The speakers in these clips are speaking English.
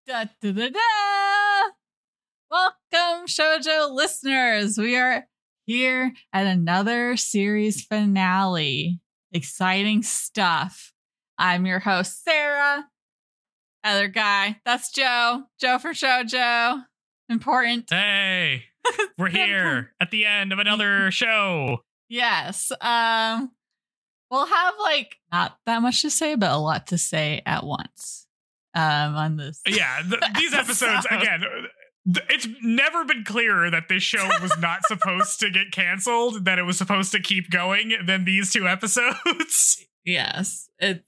Da, da, da, da. Welcome, Shoujo listeners. We are here at another series finale. Exciting stuff. I'm your host, Sarah. Other guy, that's Joe. Joe for Shoujo. Important. Hey, we're here at the end of another show. Yes. We'll have not that much to say, but a lot to say at once. On this. Yeah, these episodes, again, it's never been clearer that this show was not supposed to get canceled, that it was supposed to keep going than these two episodes. Yes. Yes.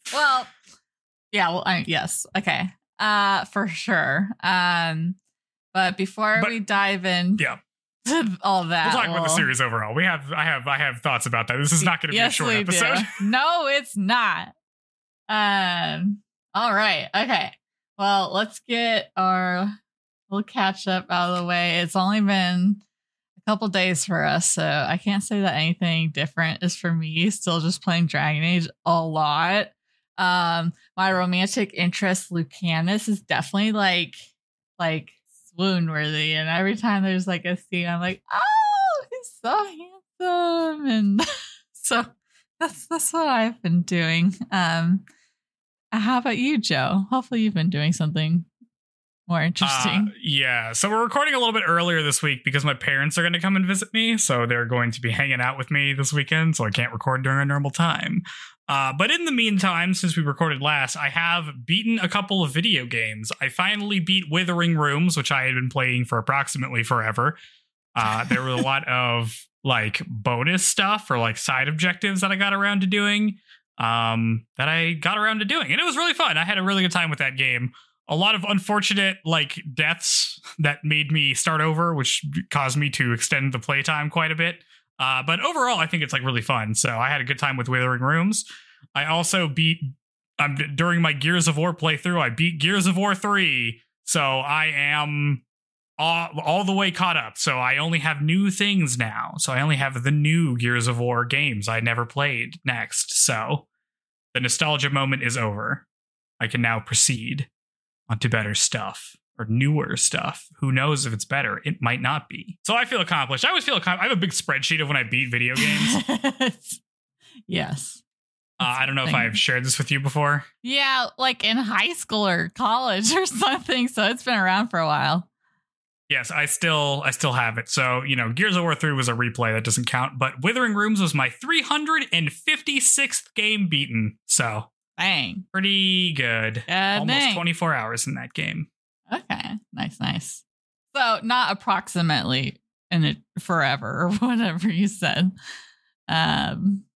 Okay. For sure. But before we dive in, to all that, we'll talk about the series overall. I have thoughts about that. This is not going to be a short episode. No, it's not. All right. Okay. Well, let's get our little catch up out of the way. It's only been a couple days for us, so I can't say that anything different is for me. Still just playing Dragon Age a lot. My romantic interest, Lucanus, is definitely like swoon worthy, and every time there's a scene, I'm like, oh, he's so handsome, and so that's what I've been doing. How about you, Joe? Hopefully you've been doing something more interesting. Yeah. So we're recording a little bit earlier this week because my parents are going to come and visit me. So they're going to be hanging out with me this weekend. So I can't record during a normal time. But in the meantime, since we recorded last, I have beaten a couple of video games. I finally beat Withering Rooms, which I had been playing for approximately forever. There were a lot of bonus stuff or side objectives that I got around to doing. And it was really fun. I had a really good time with that game. A lot of unfortunate deaths that made me start over, which caused me to extend the playtime quite a bit. But overall, I think it's really fun. So I had a good time with Withering Rooms. I also beat during my Gears of War playthrough, I beat Gears of War 3. So I am all the way caught up. So I only have new things now. So I only have the new Gears of War games I never played next. So the nostalgia moment is over. I can now proceed onto better stuff or newer stuff. Who knows if it's better? It might not be. So I feel accomplished. I always feel accomplished. I have a big spreadsheet of when I beat video games. Yes. I don't know if I've shared this with you before. Yeah, in high school or college or something. So it's been around for a while. Yes, I still have it. So, Gears of War 3 was a replay that doesn't count, but Withering Rooms was my 356th game beaten. So, dang. Pretty good. Almost 24 hours in that game. Okay, nice. So, not approximately in it forever or whatever you said. Yeah.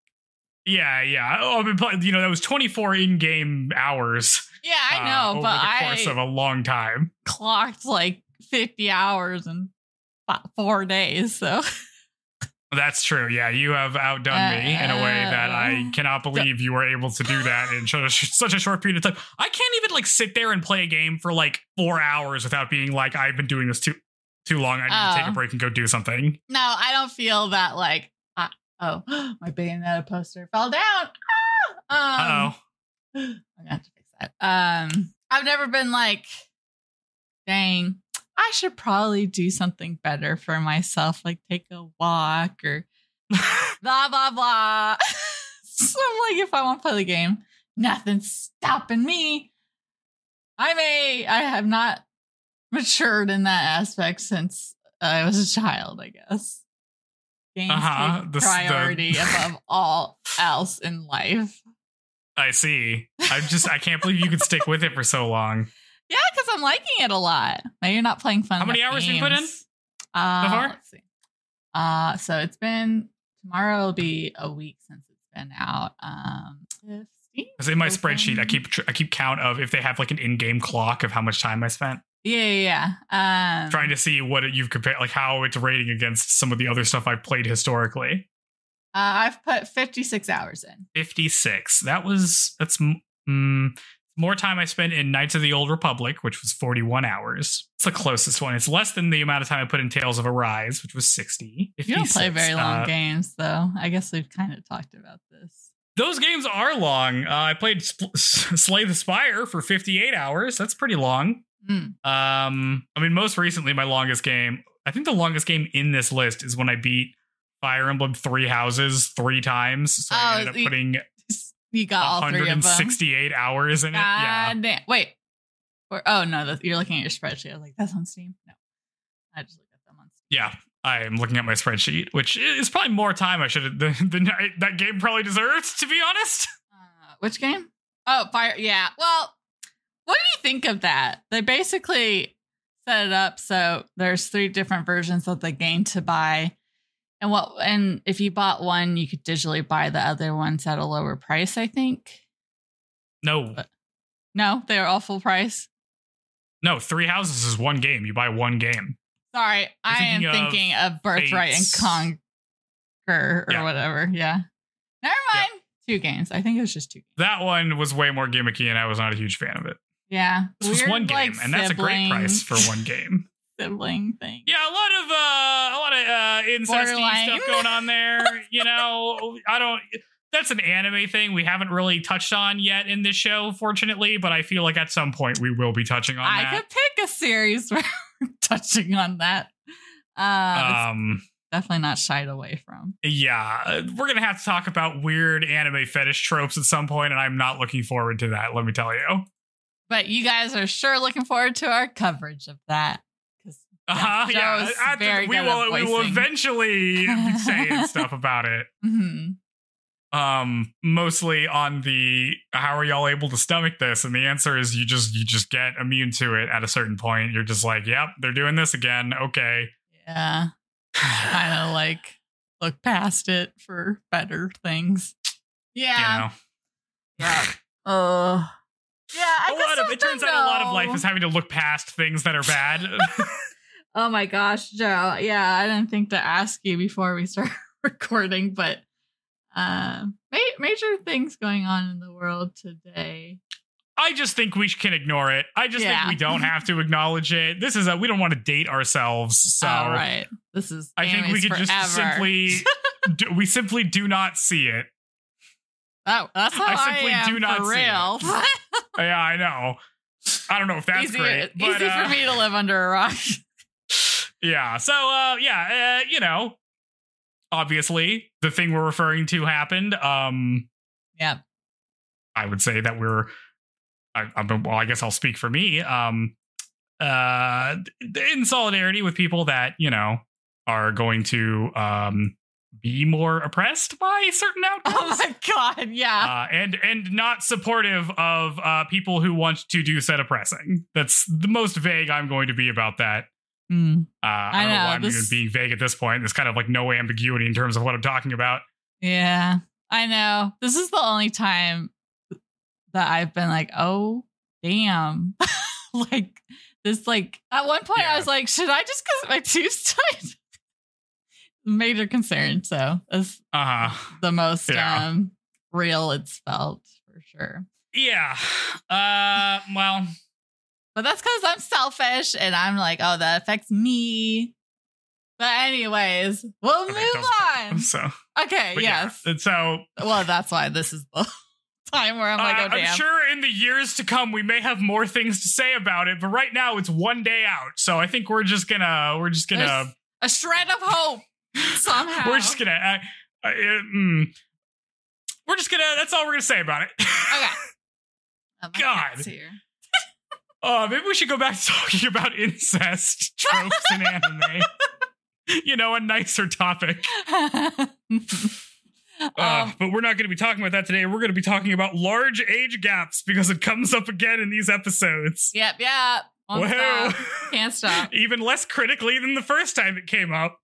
Oh, that was 24 in-game hours. Yeah, I know, over but the course of a long time. Clocked 50 hours in 4 days, so that's true. Yeah, you have outdone me in a way that I cannot believe you were able to do that in such a short period of time. I can't even sit there and play a game for 4 hours without being I've been doing this too long. I need to take a break and go do something. No, I don't feel that my Bayonetta poster fell down. I'm gonna have to fix that. I've never been dang, I should probably do something better for myself, take a walk or blah, blah, blah. So I'm if I want to play the game, nothing's stopping me. I have not matured in that aspect since I was a child, I guess. Games take priority above all else in life. I see. I can't believe you could stick with it for so long. Yeah, because I'm liking it a lot. Maybe you're not playing fun. How many hours have you put in so far? Let's see. So it's been, tomorrow will be a week since it's been out. 15? Because in my spreadsheet, I keep count of if they have an in-game clock of how much time I spent. Yeah. Trying to see what you've compared, how it's rating against some of the other stuff I've played historically. I've put 56 hours in. 56. That's more time I spent in Knights of the Old Republic, which was 41 hours. It's the closest one. It's less than the amount of time I put in Tales of Arise, which was 60. 56. You don't play very long games, though. I guess we've kind of talked about this. Those games are long. I played Slay the Spire for 58 hours. That's pretty long. I mean, most recently, my longest game, I think the longest game in this list is when I beat Fire Emblem Three Houses 3 times. So I ended up putting you got all 3 of them. 168 hours in it. Yeah. Damn. Wait. Oh, no, you're looking at your spreadsheet. I was like, that's on Steam? No. I just looked at them on Steam. Yeah, I am looking at my spreadsheet, which is probably more time I should have that game probably deserved, to be honest. Which game? Oh, Fire. Yeah. Well, what do you think of that? They basically set it up so there's 3 different versions of the game to buy. And if you bought one, you could digitally buy the other ones at a lower price, I think. No. No, they're all full price. No, 3 Houses is one game. You buy one game. Sorry, I am thinking of Birthright and Conquer or whatever. Yeah. Never mind. Yep. 2 games. I think it was just 2 games. That one was way more gimmicky, and I was not a huge fan of it. Yeah. This was one game, and that's a great price for one game. Sibling thing. Yeah, a lot of incesty stuff going on there. That's an anime thing we haven't really touched on yet in this show, fortunately, but I feel like at some point we will be touching on that. I could pick a series where we're touching on that. Definitely not shied away from. Yeah, we're going to have to talk about weird anime fetish tropes at some point, and I'm not looking forward to that, let me tell you. But you guys are sure looking forward to our coverage of that. Yeah. We will eventually be saying stuff about it. Mm-hmm. Mostly on the how are y'all able to stomach this? And the answer is you just get immune to it at a certain point. You're just like, yep, they're doing this again. Okay. Yeah. Kind of like look past it for better things. Yeah. Yeah. Yeah, it turns out a lot of life is having to look past things that are bad. Oh my gosh, Joe. Yeah, I didn't think to ask you before we start recording, but major things going on in the world today. I just think we can ignore it. I just think we don't have to acknowledge it. This is we don't want to date ourselves. So right. This is I think we could just we simply do not see it. That's how I simply do not for real. See it. Yeah, I know. I don't know if that's great. But, easy for me to live under a rock. Yeah. So, obviously, the thing we're referring to happened. Yeah. I would say that I guess I'll speak for me. In solidarity with people that, are going to be more oppressed by certain outcomes. Oh my god, yeah. And not supportive of people who want to do said oppressing. That's the most vague I'm going to be about that. I don't know why I'm even being vague at this point. There's kind of like no ambiguity in terms of what I'm talking about. Yeah, I know. This is the only time that I've been like, oh, damn. Like, this, like, at one point I was like, should I just get my tubes tied? Major concern. So that's the most real it's felt for sure. Yeah. Well, but that's because I'm selfish and I'm like, oh, that affects me. But anyways, we'll move on. So okay, yes. Yeah. And so, well, that's why this is the time where I'm like, oh, damn. I'm sure in the years to come we may have more things to say about it, but right now it's one day out. So I think we're just gonna There's a shred of hope. Somehow we're just gonna that's all we're gonna say about it. Okay. God. Maybe we should go back to talking about incest tropes in anime. A nicer topic. But we're not going to be talking about that today. We're going to be talking about large age gaps because it comes up again in these episodes. Yep. Won't stop. Can't stop. Even less critically than the first time it came up.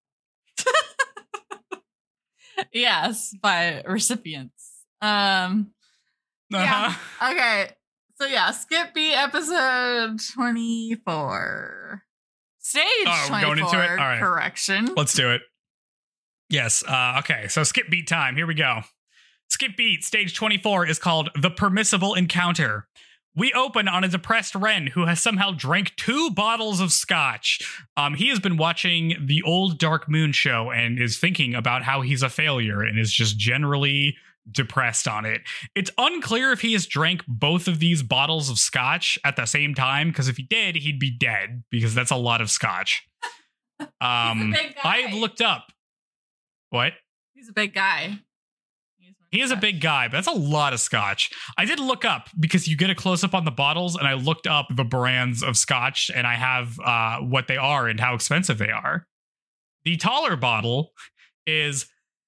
Yes, by recipients. Yeah. Okay. So Skip Beat episode 24. Stage 24. Going into it? All right. Correction. Let's do it. Yes. Okay. So Skip Beat time. Here we go. Skip Beat stage 24 is called The Permissible Encounter. We open on a depressed Ren who has somehow drank 2 bottles of scotch. He has been watching the old Dark Moon show and is thinking about how he's a failure and is just generally depressed on it. It's unclear if he has drank both of these bottles of scotch at the same time, because if he did, he'd be dead, because that's a lot of scotch. He's a big guy. I've looked up. What? He's a big guy. He is a big guy, but that's a lot of scotch. I did look up, because you get a close-up on the bottles, and I looked up the brands of scotch, and I have what they are and how expensive they are. The taller bottle is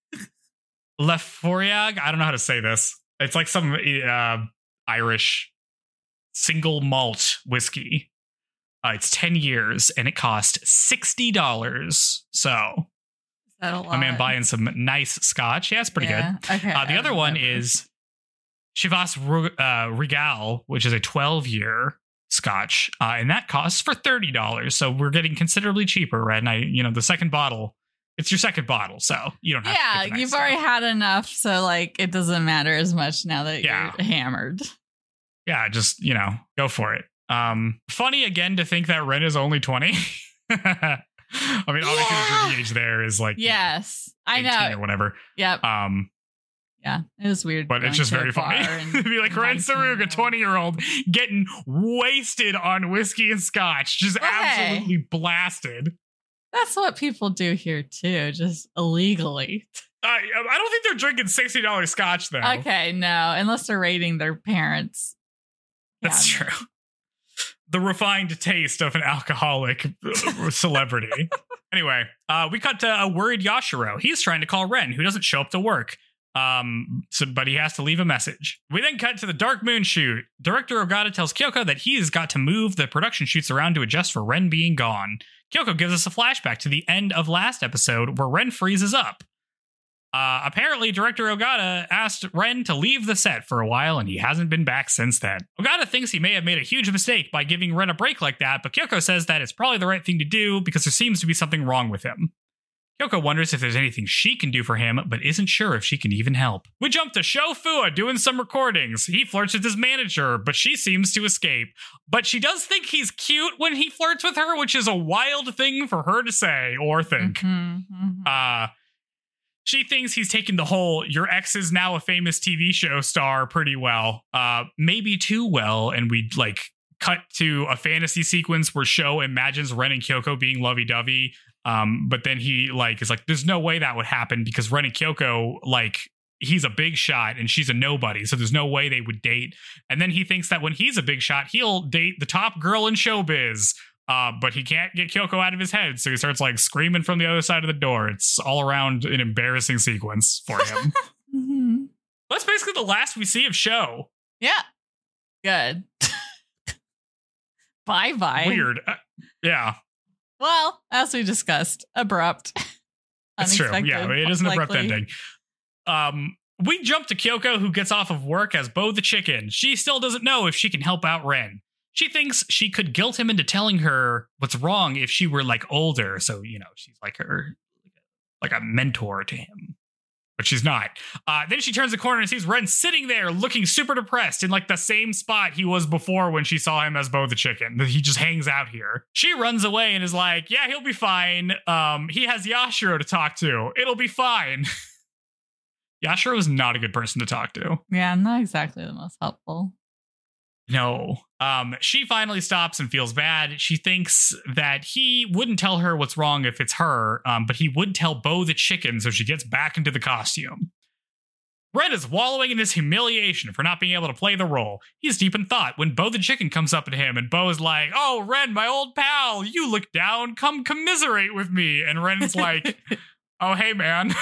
Leforiag. I don't know how to say this. It's like some Irish single malt whiskey. It's 10 years, and it cost $60. So a man buying some nice scotch. Yeah, it's pretty good. Okay. The other one is Chivas Regal, which is a 12-year scotch, and that costs for $30. So we're getting considerably cheaper, right? And the second bottle, it's your second bottle, so you don't have to get the nice you've stuff. already had enough, so like it doesn't matter as much now that you're hammered. Yeah, just go for it. Funny again to think that Ren is only 20. I mean, obviously the drinking age there is like I know or whatever. Yep. Yeah, it was weird, but it's just very funny to be like Ren Sarug, a 20-year-old, getting wasted on whiskey and scotch, just absolutely blasted. That's what people do here too, just illegally. I don't think they're drinking $60 scotch though. Okay, no, unless they're raiding their parents. That's true. The refined taste of an alcoholic celebrity. Anyway, we cut to a worried Yashiro. He's trying to call Ren, who doesn't show up to work. But he has to leave a message. We then cut to the Dark Moon shoot. Director Ogata tells Kyoko that he's got to move the production shoots around to adjust for Ren being gone. Kyoko gives us a flashback to the end of last episode where Ren freezes up. Apparently, Director Ogata asked Ren to leave the set for a while, and he hasn't been back since then. Ogata thinks he may have made a huge mistake by giving Ren a break like that, but Kyoko says that it's probably the right thing to do because there seems to be something wrong with him. Kyoko wonders if there's anything she can do for him, but isn't sure if she can even help. We jump to Sho Fua doing some recordings. He flirts with his manager, but she seems to escape. But she does think he's cute when he flirts with her, which is a wild thing for her to say or think. She thinks he's taking the whole, your ex is now a famous TV show star pretty well. Maybe too well, and we cut to a fantasy sequence where Sho imagines Ren and Kyoko being lovey-dovey. But then he is like, there's no way that would happen because Ren and Kyoko, he's a big shot and she's a nobody. So there's no way they would date. And then he thinks that when he's a big shot, he'll date the top girl in showbiz. But he can't get Kyoko out of his head. So he starts screaming from the other side of the door. It's all around an embarrassing sequence for him. That's basically the last we see of Sho. Yeah. Good. Bye-bye. Weird. Yeah. Well, as we discussed, abrupt. It's true. Yeah, it is an abrupt ending. We jump to Kyoko, who gets off of work as Bo the chicken. She still doesn't know if she can help out Ren. She thinks she could guilt him into telling her what's wrong if she were older. So, she's a mentor to him. But she's not. Then she turns the corner and sees Ren sitting there looking super depressed in the same spot he was before when she saw him as Bo the chicken. He just hangs out here. She runs away and is like, yeah, he'll be fine. He has Yashiro to talk to. It'll be fine. Yashiro is not a good person to talk to. Yeah, not exactly the most helpful. No. She finally stops and feels bad. She thinks that he wouldn't tell her what's wrong if it's her, but he would tell Bo the chicken so she gets back into the costume. Ren is wallowing in his humiliation for not being able to play the role. He's deep in thought when Bo the chicken comes up to him, and Bo is like, oh, Ren, my old pal, you look down, come commiserate with me. And Ren's like, oh, hey, man.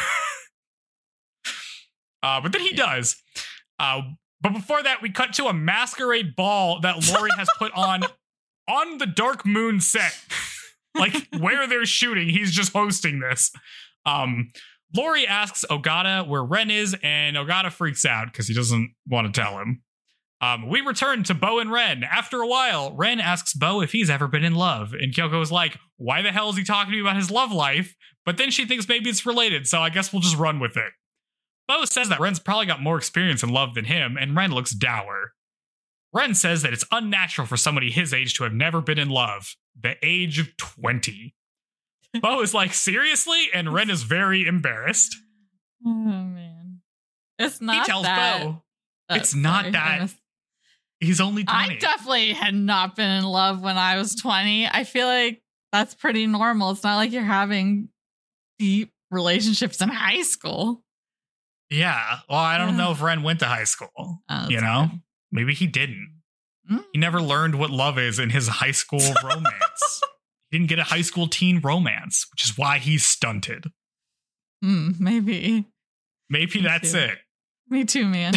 But then he does. But before that, we cut to a masquerade ball that Lori has put on the Dark Moon set. Where they're shooting, he's just hosting this. Lori asks Ogata where Ren is, and Ogata freaks out because he doesn't want to tell him. We return to Bo and Ren. After a while, Ren asks Bo if he's ever been in love, and Kyoko is like, why the hell is he talking to me about his love life? But then she thinks maybe it's related, so I guess we'll just run with it. Bo says that Ren's probably got more experience in love than him, and Ren looks dour. Ren says that it's unnatural for somebody his age to have never been in love. The age of 20. Bo is like, seriously? And Ren is very embarrassed. Oh, man. It's not He tells that. Bo. Oh, It's not sorry, that. He's only 20. I definitely had not been in love when I was 20. I feel like that's pretty normal. It's not like you're having deep relationships in high school. Yeah. Well, I don't know if Ren went to high school. Oh, You know? Maybe he didn't. He never learned what love is in his high school romance. He didn't get a high school teen romance, which is why he's stunted. Maybe. Maybe Me that's too. it. Me too, man.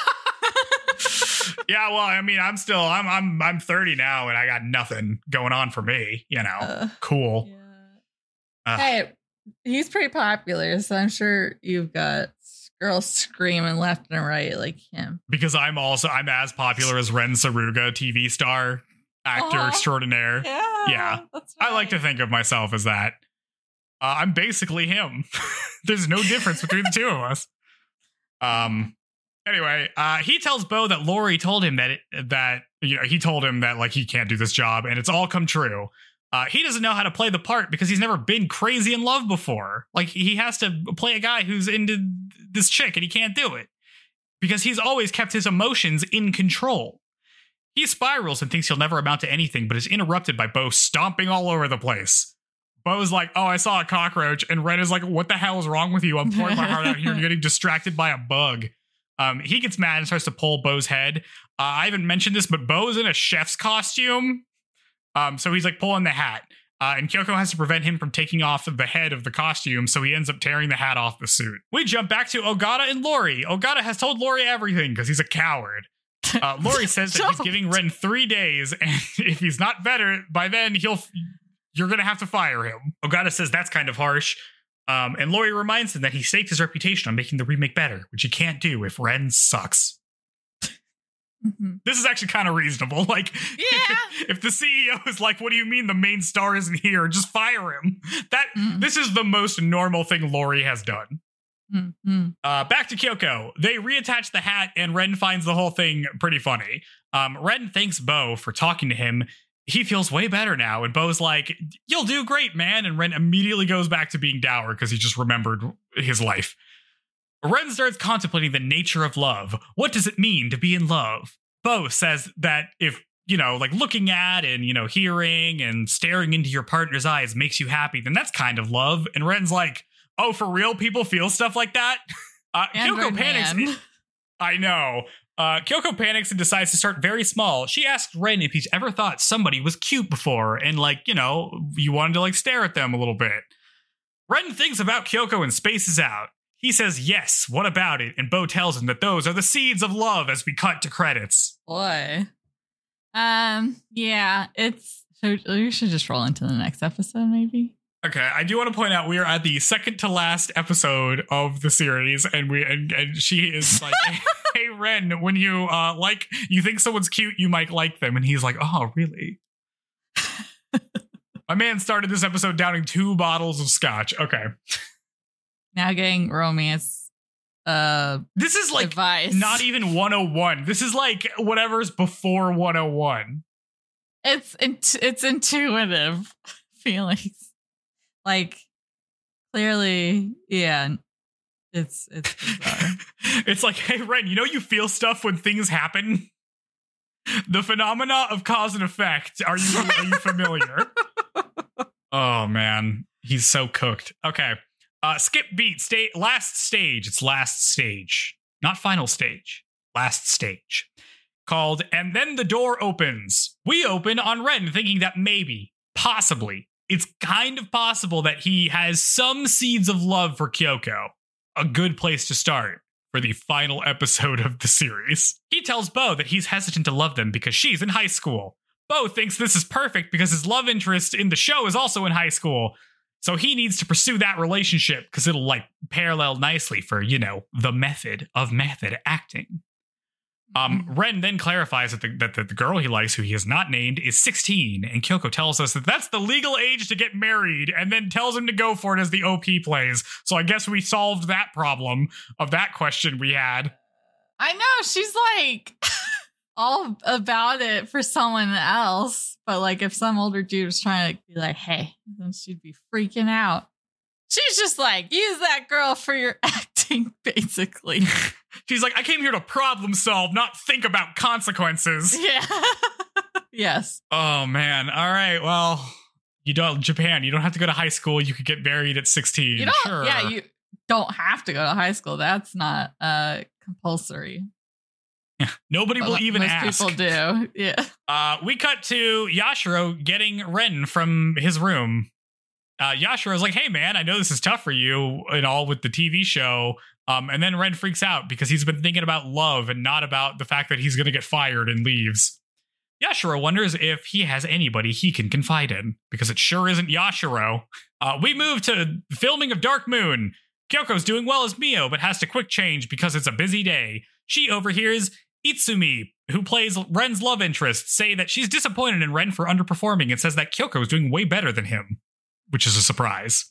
Yeah, well, I mean, I'm 30 now and I got nothing going on for me, you know. Cool. Yeah. Hey, he's pretty popular, so I'm sure you've got girls screaming left and right like him. Because I'm as popular as Ren Saruga, TV star, actor extraordinaire. Yeah. That's I like to think of myself as that. I'm basically him. There's no difference between the two of us. Anyway, he tells Bo that Lori told him he told him that like he can't do this job, and it's all come true. He doesn't know how to play the part because he's never been crazy in love before. Like he has to play a guy who's into this chick, and he can't do it because he's always kept his emotions in control. He spirals and thinks he'll never amount to anything, but is interrupted by Bo stomping all over the place. Bo's like, "Oh, I saw a cockroach," and Ren is like, "What the hell is wrong with you? I'm pouring my heart out here. You're getting distracted by a bug." He gets mad and starts to pull Bo's head. I haven't mentioned this, but Bo's in a chef's costume. So he's like pulling the hat. And Kyoko has to prevent him from taking off the head of the costume, so he ends up tearing the hat off the suit. We jump back to Ogata and Lori. Ogata has told Lori everything because he's a coward. Lori says that he's giving Ren 3 days, and if he's not better by then, you're going to have to fire him. Ogata says that's kind of harsh. And Lori reminds him that he staked his reputation on making the remake better, which he can't do if Ren sucks. This is actually kind of reasonable. Like, yeah. if the CEO is like, "What do you mean the main star isn't here? Just fire him." This is the most normal thing Lori has done. Back to Kyoko. They reattach the hat, and Ren finds the whole thing pretty funny. Ren thanks Bo for talking to him. He feels way better now, and Bo's like, "You'll do great, man." And Ren immediately goes back to being dour because he just remembered his life. Ren starts contemplating the nature of love. What does it mean to be in love? Bo says that if, like looking at and, hearing and staring into your partner's eyes makes you happy, then that's kind of love. And Ren's like, "Oh, for real? People feel stuff like that?" Kyoko panics. I know. Kyoko panics and decides to start very small. She asks Ren if he's ever thought somebody was cute before and you wanted to stare at them a little bit. Ren thinks about Kyoko and spaces out. He says, "Yes, what about it?" And Bo tells him that those are the seeds of love as we cut to credits. Boy. Yeah, so we should just roll into the next episode, maybe. Okay, I do want to point out we are at the second to last episode of the series, and she is like, "Hey Ren, when you you think someone's cute, you might like them," and he's like, "Oh, really?" My man started this episode downing 2 bottles of scotch. Okay. Now getting romance. This is like advice. Not even 101. This is like whatever's before 101. It's intuitive feelings. Like, clearly, yeah. It's bizarre. It's like, "Hey Ren, you feel stuff when things happen? The phenomena of cause and effect. Are you familiar?" Oh man, he's so cooked. Okay. Skip beat. Last stage. It's last stage. Not final stage. Last stage. Called "And Then the Door Opens." We open on Ren thinking that maybe, possibly, it's kind of possible that he has some seeds of love for Kyoko. A good place to start for the final episode of the series. He tells Bo that he's hesitant to love them because she's in high school. Bo thinks this is perfect because his love interest in the show is also in high school. So he needs to pursue that relationship because it'll parallel nicely for, the method of method acting. Ren then clarifies that the girl he likes, who he has not named, is 16. And Kyoko tells us that that's the legal age to get married and then tells him to go for it as the OP plays. So I guess we solved that problem of that question we had. I know. She's like all about it for someone else. But if some older dude was trying to be like, "Hey," then she'd be freaking out. She's just like, use that girl for your acting, basically. She's like, I came here to problem solve, not think about consequences. Yeah. Yes. Oh, man. All right. Well, Japan, you don't have to go to high school. You could get married at 16. You don't, sure. yeah, you don't have to go to high school. That's not compulsory. Nobody will even most ask. People do. Yeah. We cut to Yashiro getting Ren from his room. Yashiro's like, hey, man, I know this is tough for you and all with the TV show. And then Ren freaks out because he's been thinking about love and not about the fact that he's going to get fired and leaves. Yashiro wonders if he has anybody he can confide in, because it sure isn't Yashiro. We move to filming of Dark Moon. Kyoko's doing well as Mio, but has to quick change because it's a busy day. She overhears Itsumi, who plays Ren's love interest, say that she's disappointed in Ren for underperforming and says that Kyoko is doing way better than him, which is a surprise.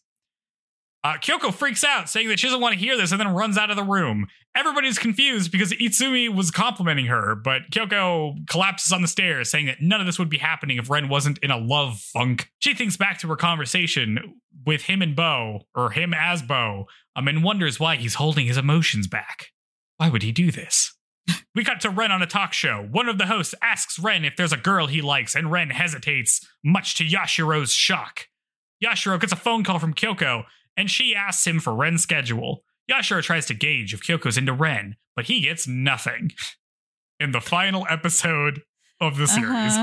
Kyoko freaks out, saying that she doesn't want to hear this, and then runs out of the room. Everybody's confused because Itsumi was complimenting her, but Kyoko collapses on the stairs, saying that none of this would be happening if Ren wasn't in a love funk. She thinks back to her conversation with him and Bo, or him as Bo, and wonders why he's holding his emotions back. Why would he do this? We cut to Ren on a talk show. One of the hosts asks Ren if there's a girl he likes, and Ren hesitates, much to Yashiro's shock. Yashiro gets a phone call from Kyoko, and she asks him for Ren's schedule. Yashiro tries to gauge if Kyoko's into Ren, but he gets nothing. In the final episode of the series,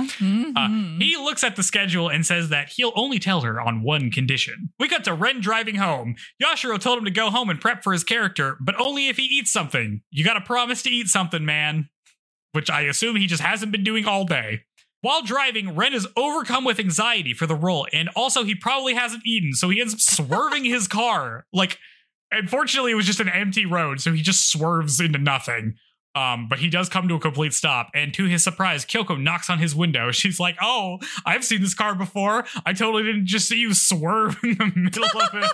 he looks at the schedule and says that he'll only tell her on one condition. We got to Ren driving home. Yashiro told him to go home and prep for his character, but only if he eats something. You gotta promise to eat something, man. Which I assume he just hasn't been doing all day. While driving, Ren is overcome with anxiety for the role, and also he probably hasn't eaten, so he ends up swerving his car. Unfortunately, it was just an empty road, so he just swerves into nothing. But he does come to a complete stop, and to his surprise, Kyoko knocks on his window. She's like, oh, I've seen this car before. I totally didn't just see you swerve in the middle of the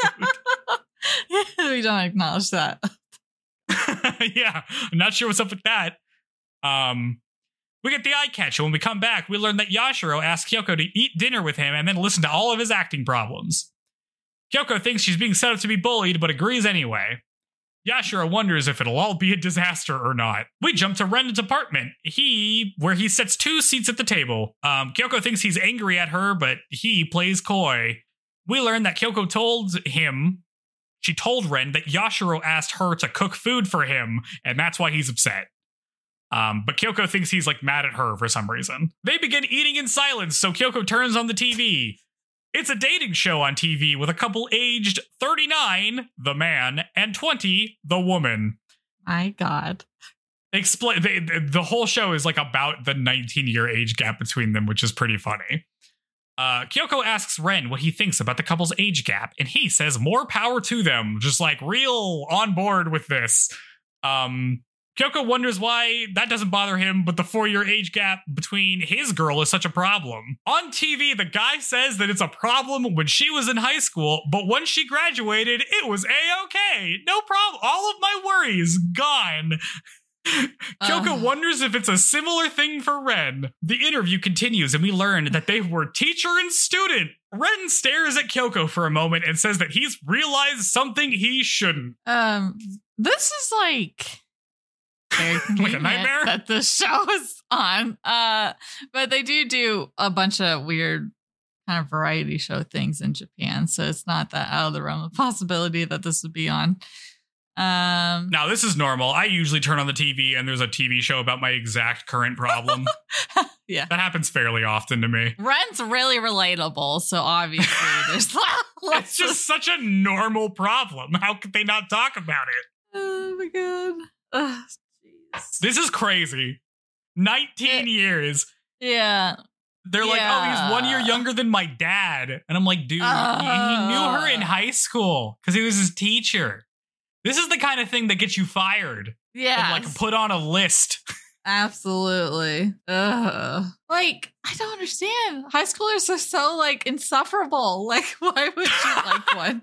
road. We don't acknowledge that. Yeah, I'm not sure what's up with that. We get the eye catch, and when we come back, we learn that Yashiro asked Kyoko to eat dinner with him and then listen to all of his acting problems. Kyoko thinks she's being set up to be bullied, but agrees anyway. Yashiro wonders if it'll all be a disaster or not. We jump to Ren's apartment, where he sets 2 seats at the table. Kyoko thinks he's angry at her, but he plays coy. We learn that Kyoko told Ren that Yashiro asked her to cook food for him, and that's why he's upset. But Kyoko thinks he's mad at her for some reason. They begin eating in silence, so Kyoko turns on the TV. It's a dating show on TV with a couple aged 39, the man, and 20, the woman. My God. The whole show is about the 19-year age gap between them, which is pretty funny. Kyoko asks Ren what he thinks about the couple's age gap, and he says more power to them, just real on board with this. Kyoko wonders why that doesn't bother him, but the 4-year age gap between his girl is such a problem. On TV, the guy says that it's a problem when she was in high school, but once she graduated, it was A-okay. No problem. All of my worries gone. Kyoko wonders if it's a similar thing for Ren. The interview continues, and we learn that they were teacher and student. Ren stares at Kyoko for a moment and says that he's realized something he shouldn't. This is very like a nightmare that the show is on. But they do a bunch of weird kind of variety show things in Japan, so it's not that out of the realm of possibility that this would be on. Now this is normal. I usually turn on the TV and there's a TV show about my exact current problem. Yeah, that happens fairly often to me. Ren's really relatable, so obviously there's it's just such a normal problem. How could they not talk about it? Oh my God. This is crazy. 19 years. Yeah. They're like, oh, he's 1 year younger than my dad. And I'm like, dude, he knew her in high school because he was his teacher. This is the kind of thing that gets you fired. Yeah. And put on a list. Absolutely. I don't understand. High schoolers are so insufferable. Why would you like one?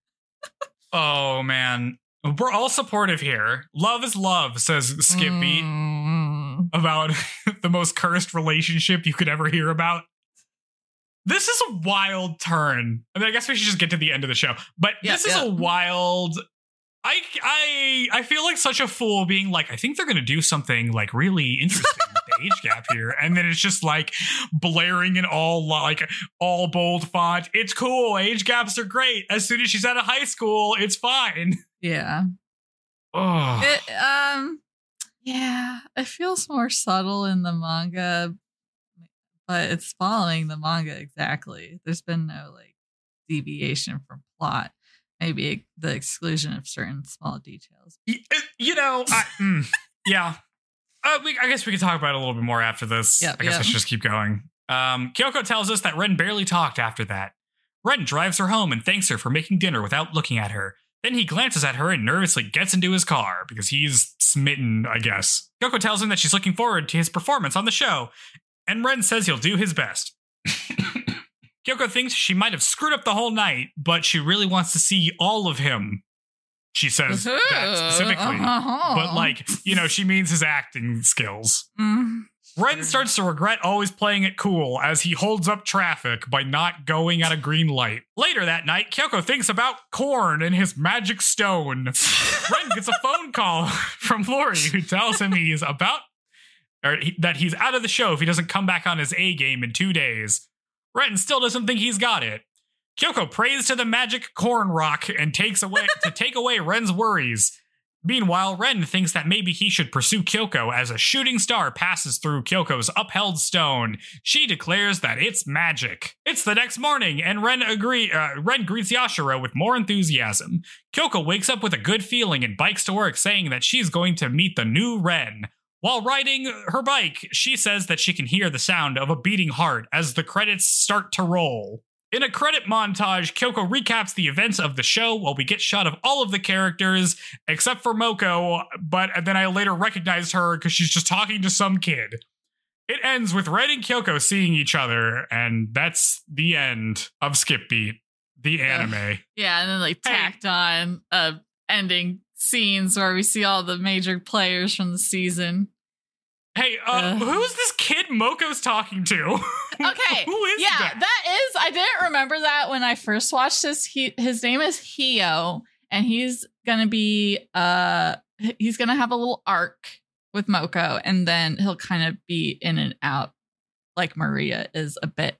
Oh, man. We're all supportive here. Love is love, says Skippy about the most cursed relationship you could ever hear about. This is a wild turn. I mean, I guess we should just get to the end of the show. But this is a wild I feel like such a fool being like, I think they're going to do something like really interesting with the age gap here. And then it's just like blaring in all bold font. It's cool. Age gaps are great. As soon as she's out of high school, it's fine. Yeah. Oh. Yeah, it feels more subtle in the manga, but it's following the manga exactly. There's been no like deviation from plot. Maybe the exclusion of certain small details. Yeah. I guess we could talk about it a little bit more after this. I guess let's just keep going. Kyoko tells us that Ren barely talked after that. Ren drives her home and thanks her for making dinner without looking at her. Then he glances at her and nervously gets into his car because he's smitten, I guess. Kyoko tells him that she's looking forward to his performance on the show, and Ren says he'll do his best. Kyoko thinks she might have screwed up the whole night, but she really wants to see all of him. She says that specifically. But she means his acting skills. Ren starts to regret always playing it cool as he holds up traffic by not going at a green light. Later that night, Kyoko thinks about Korn and his magic stone. Ren gets a phone call from Lori who tells him that he's out of the show if he doesn't come back on his A game in 2 days. Ren still doesn't think he's got it. Kyoko prays to the magic corn rock and take away Ren's worries. Meanwhile, Ren thinks that maybe he should pursue Kyoko as a shooting star passes through Kyoko's upheld stone. She declares that it's magic. It's the next morning, and Ren greets Yashiro with more enthusiasm. Kyoko wakes up with a good feeling and bikes to work, saying that she's going to meet the new Ren. While riding her bike, she says that she can hear the sound of a beating heart as the credits start to roll. In a credit montage, Kyoko recaps the events of the show while we get shot of all of the characters, except for Moko, but then I later recognized her because she's just talking to some kid. It ends with Ren and Kyoko seeing each other, and that's the end of Skip Beat, the anime. Yeah, and then tacked on ending scenes where we see all the major players from the season. Hey, who's this kid Moko's talking to? Okay. Who is that? That is, I didn't remember that when I first watched this. His name is Hio, and he's gonna be he's gonna have a little arc with Moko, and then he'll kind of be in and out like Maria is a bit.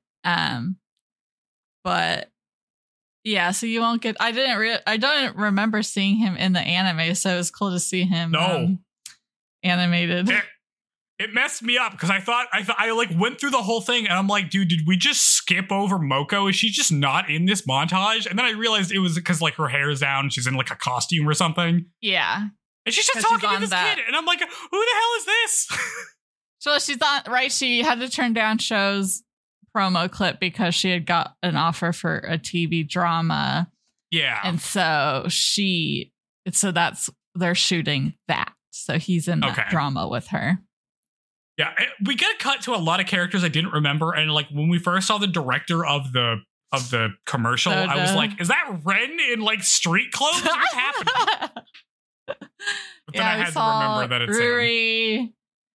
But yeah, so you won't get. I don't remember seeing him in the anime, so it was cool to see him animated. It messed me up because I thought I went through the whole thing and I'm like, dude, did we just skip over Moko? Is she just not in this montage? And then I realized it was because her hair is down. She's in a costume or something. Yeah. And she's just talking to this kid. And I'm like, who the hell is this? So she's not right. She had to turn down Show's promo clip because she had got an offer for a TV drama. Yeah. And so they're shooting that. So he's in that drama with her. Yeah, we get a cut to a lot of characters I didn't remember, and when we first saw the director of the commercial, I was like, "Is that Ren in street clothes? What's happening?" But then I had to remember that it's Ruri,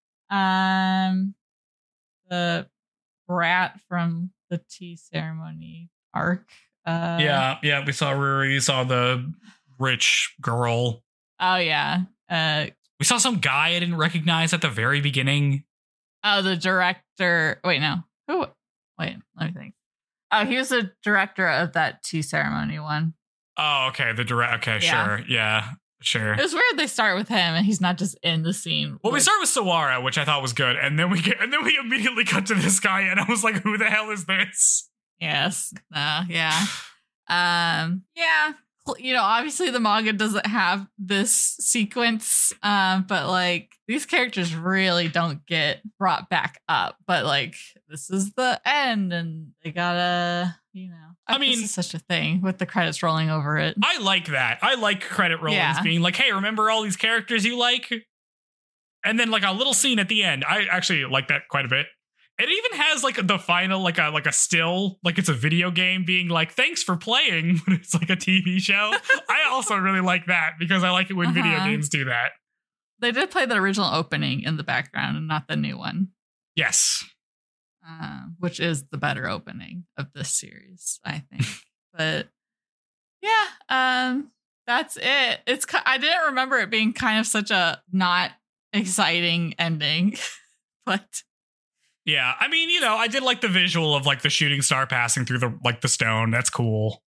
the brat from the tea ceremony arc. Yeah, we saw Ruri. We saw the rich girl. Oh yeah. We saw some guy I didn't recognize at the very beginning. Oh, the director. Wait, no. Who? Wait, let me think. Oh, he was the director of that tea ceremony one. Oh, okay. Okay, yeah. Sure. Yeah, sure. It was weird they start with him and he's not just in the scene. Well, we start with Sawara, which I thought was good, and then we immediately cut to this guy, and I was like, "Who the hell is this?" Yes. Yeah. Yeah. Obviously the manga doesn't have this sequence, but these characters really don't get brought back up. But this is the end, and they gotta, I mean, it's such a thing with the credits rolling over it. I like that. I like credit rollings being like, "Hey, remember all these characters you like?" And then a little scene at the end. I actually like that quite a bit. It even has the final a still it's a video game being thanks for playing, but it's a TV show. I also really like that because I like it when video games do that. They did play the original opening in the background and not the new one. Yes. Which is the better opening of this series, I think. But yeah, that's it. I didn't remember it being kind of such a not exciting ending, but yeah, I mean, I did like the visual of like the shooting star passing through the stone. That's cool.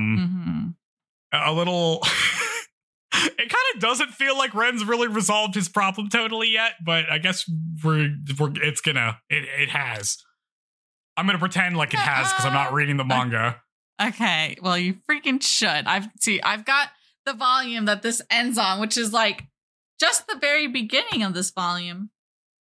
A little. It kind of doesn't feel like Ren's really resolved his problem totally yet, but I guess it has. I'm gonna pretend like it has because I'm not reading the manga. Okay, well, you freaking should. I've got the volume that this ends on, which is like just the very beginning of this volume.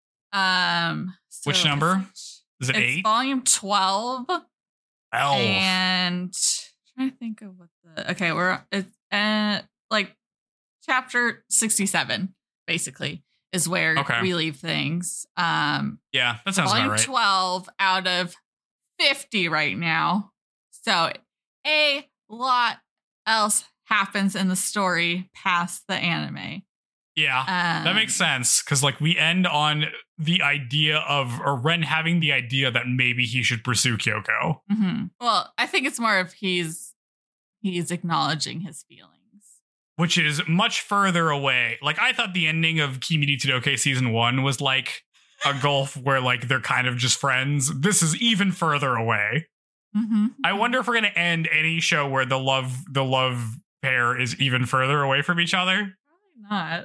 Which number? Is it 8? Volume 12. 12. And I'm trying to think of it's like chapter 67, basically, is where we leave things. Yeah, that sounds volume about right. 12 out of 50 right now. So a lot else happens in the story past the anime. Yeah, that makes sense. Because like we end on the idea of Ren having the idea that maybe he should pursue Kyoko. Mm-hmm. Well, I think it's more of he's acknowledging his feelings. Which is much further away. Like, I thought the ending of Kimi ni Todoke season 1 was like a gulf where like they're kind of just friends. This is even further away. Mm-hmm. I wonder if we're going to end any show where the love pair is even further away from each other. Probably not.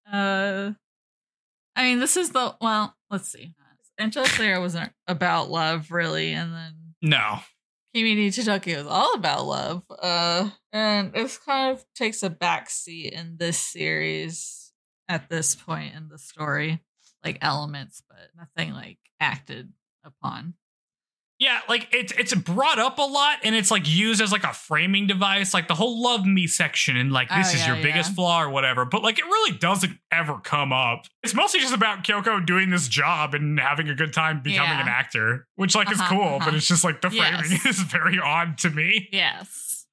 I mean, this is let's see. Interstellar wasn't about love really, and then no. Kimi ni Todoke was all about love. And it kind of takes a backseat in this series at this point in the story. Like elements, but nothing like acted upon. Yeah, like it's brought up a lot and it's like used as like a framing device, like the whole love me section and like this is your biggest flaw or whatever. But like it really doesn't ever come up. It's mostly just about Kyoko doing this job and having a good time becoming an actor, which like is cool, but it's just like the framing is very odd to me. Yes.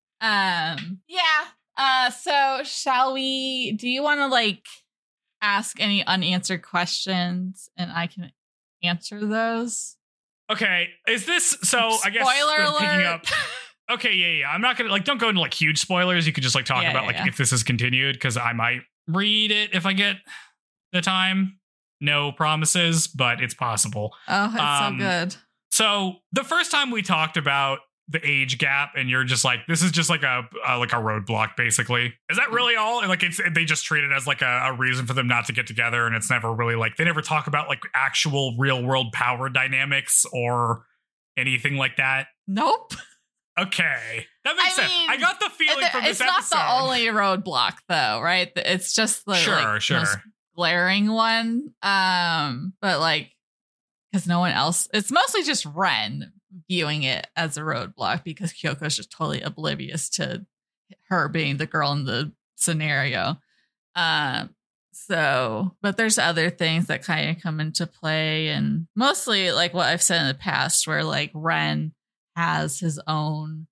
So do you want to like ask any unanswered questions and I can answer those? Okay, is this so? I guess spoiler alert. Picking up. Okay, yeah. I'm not gonna like don't go into like huge spoilers. You could just like talk about like if this is continued because I might read it if I get the time. No promises, but it's possible. Oh, it's so good. So the first time we talked about the age gap, and you're just like, this is just like a roadblock, basically. Is that really all? Like they just treat it as like a reason for them not to get together, and it's never really like they never talk about like actual real world power dynamics or anything like that. Nope. Okay, that makes sense. I got the feeling from this episode. It's not the only roadblock, though, right? It's just the most glaring one. But like, because no one else. It's mostly just Ren viewing it as a roadblock because Kyoko's just totally oblivious to her being the girl in the scenario. But there's other things that kind of come into play, and mostly like what I've said in the past, where like Ren has his own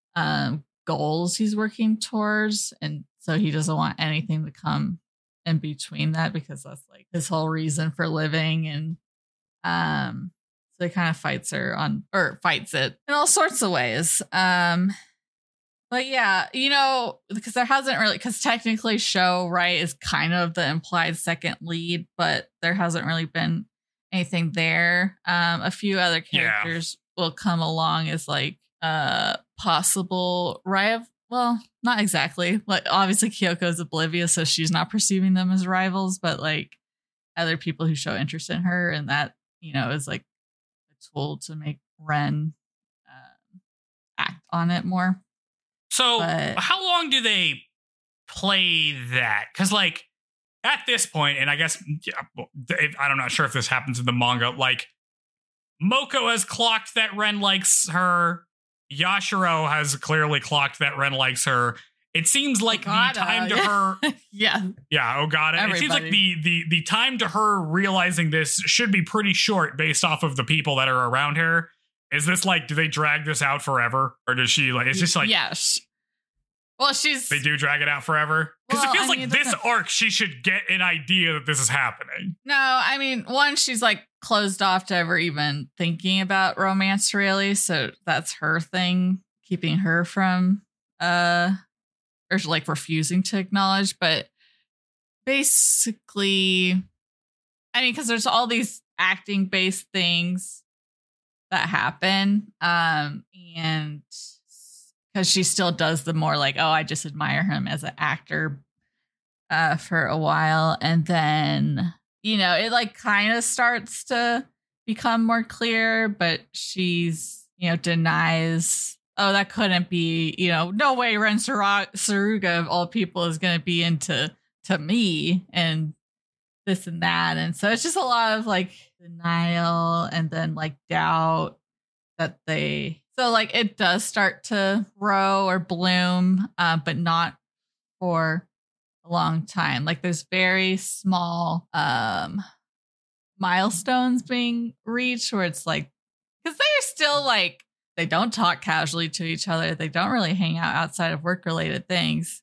goals he's working towards, and so he doesn't want anything to come in between that because that's like his whole reason for living, and so he kind of fights it in all sorts of ways. But yeah, because there hasn't really, because technically Sho, right, is kind of the implied second lead, but there hasn't really been anything there. A few other characters will come along as like possible rival. Well, not exactly. Like obviously Kyoko's oblivious, so she's not perceiving them as rivals, but like other people who show interest in her, and that is like tool to make Ren act on it more. So how long do they play that? Because like at this point, and I guess I'm not sure if this happens in the manga, like Moko has clocked that Ren likes her. Yashiro has clearly clocked that Ren likes her. It seems like the time to her. Yeah, Ogata. Everybody. It seems like the time to her realizing this should be pretty short based off of the people that are around her. Is this like, do they drag this out forever? Or does she like, it's just like, yes. Well, they do drag it out forever? Because it feels like this arc, she should get an idea that this is happening. No, I mean, one, she's like closed off to ever even thinking about romance really. So that's her thing, keeping her from or like refusing to acknowledge, but basically, I mean, because there's all these acting based things that happen, and because she still does the more like, oh, I just admire him as an actor for a while, and then it like kind of starts to become more clear, but she's denies. Oh, that couldn't be. No way, Ren Saruga of all people is going to be into me and this and that, and so it's just a lot of like denial and then like doubt that they. So like it does start to grow or bloom, but not for a long time. Like there's very small milestones being reached where it's like, because they're still like, they don't talk casually to each other. They don't really hang out outside of work related things.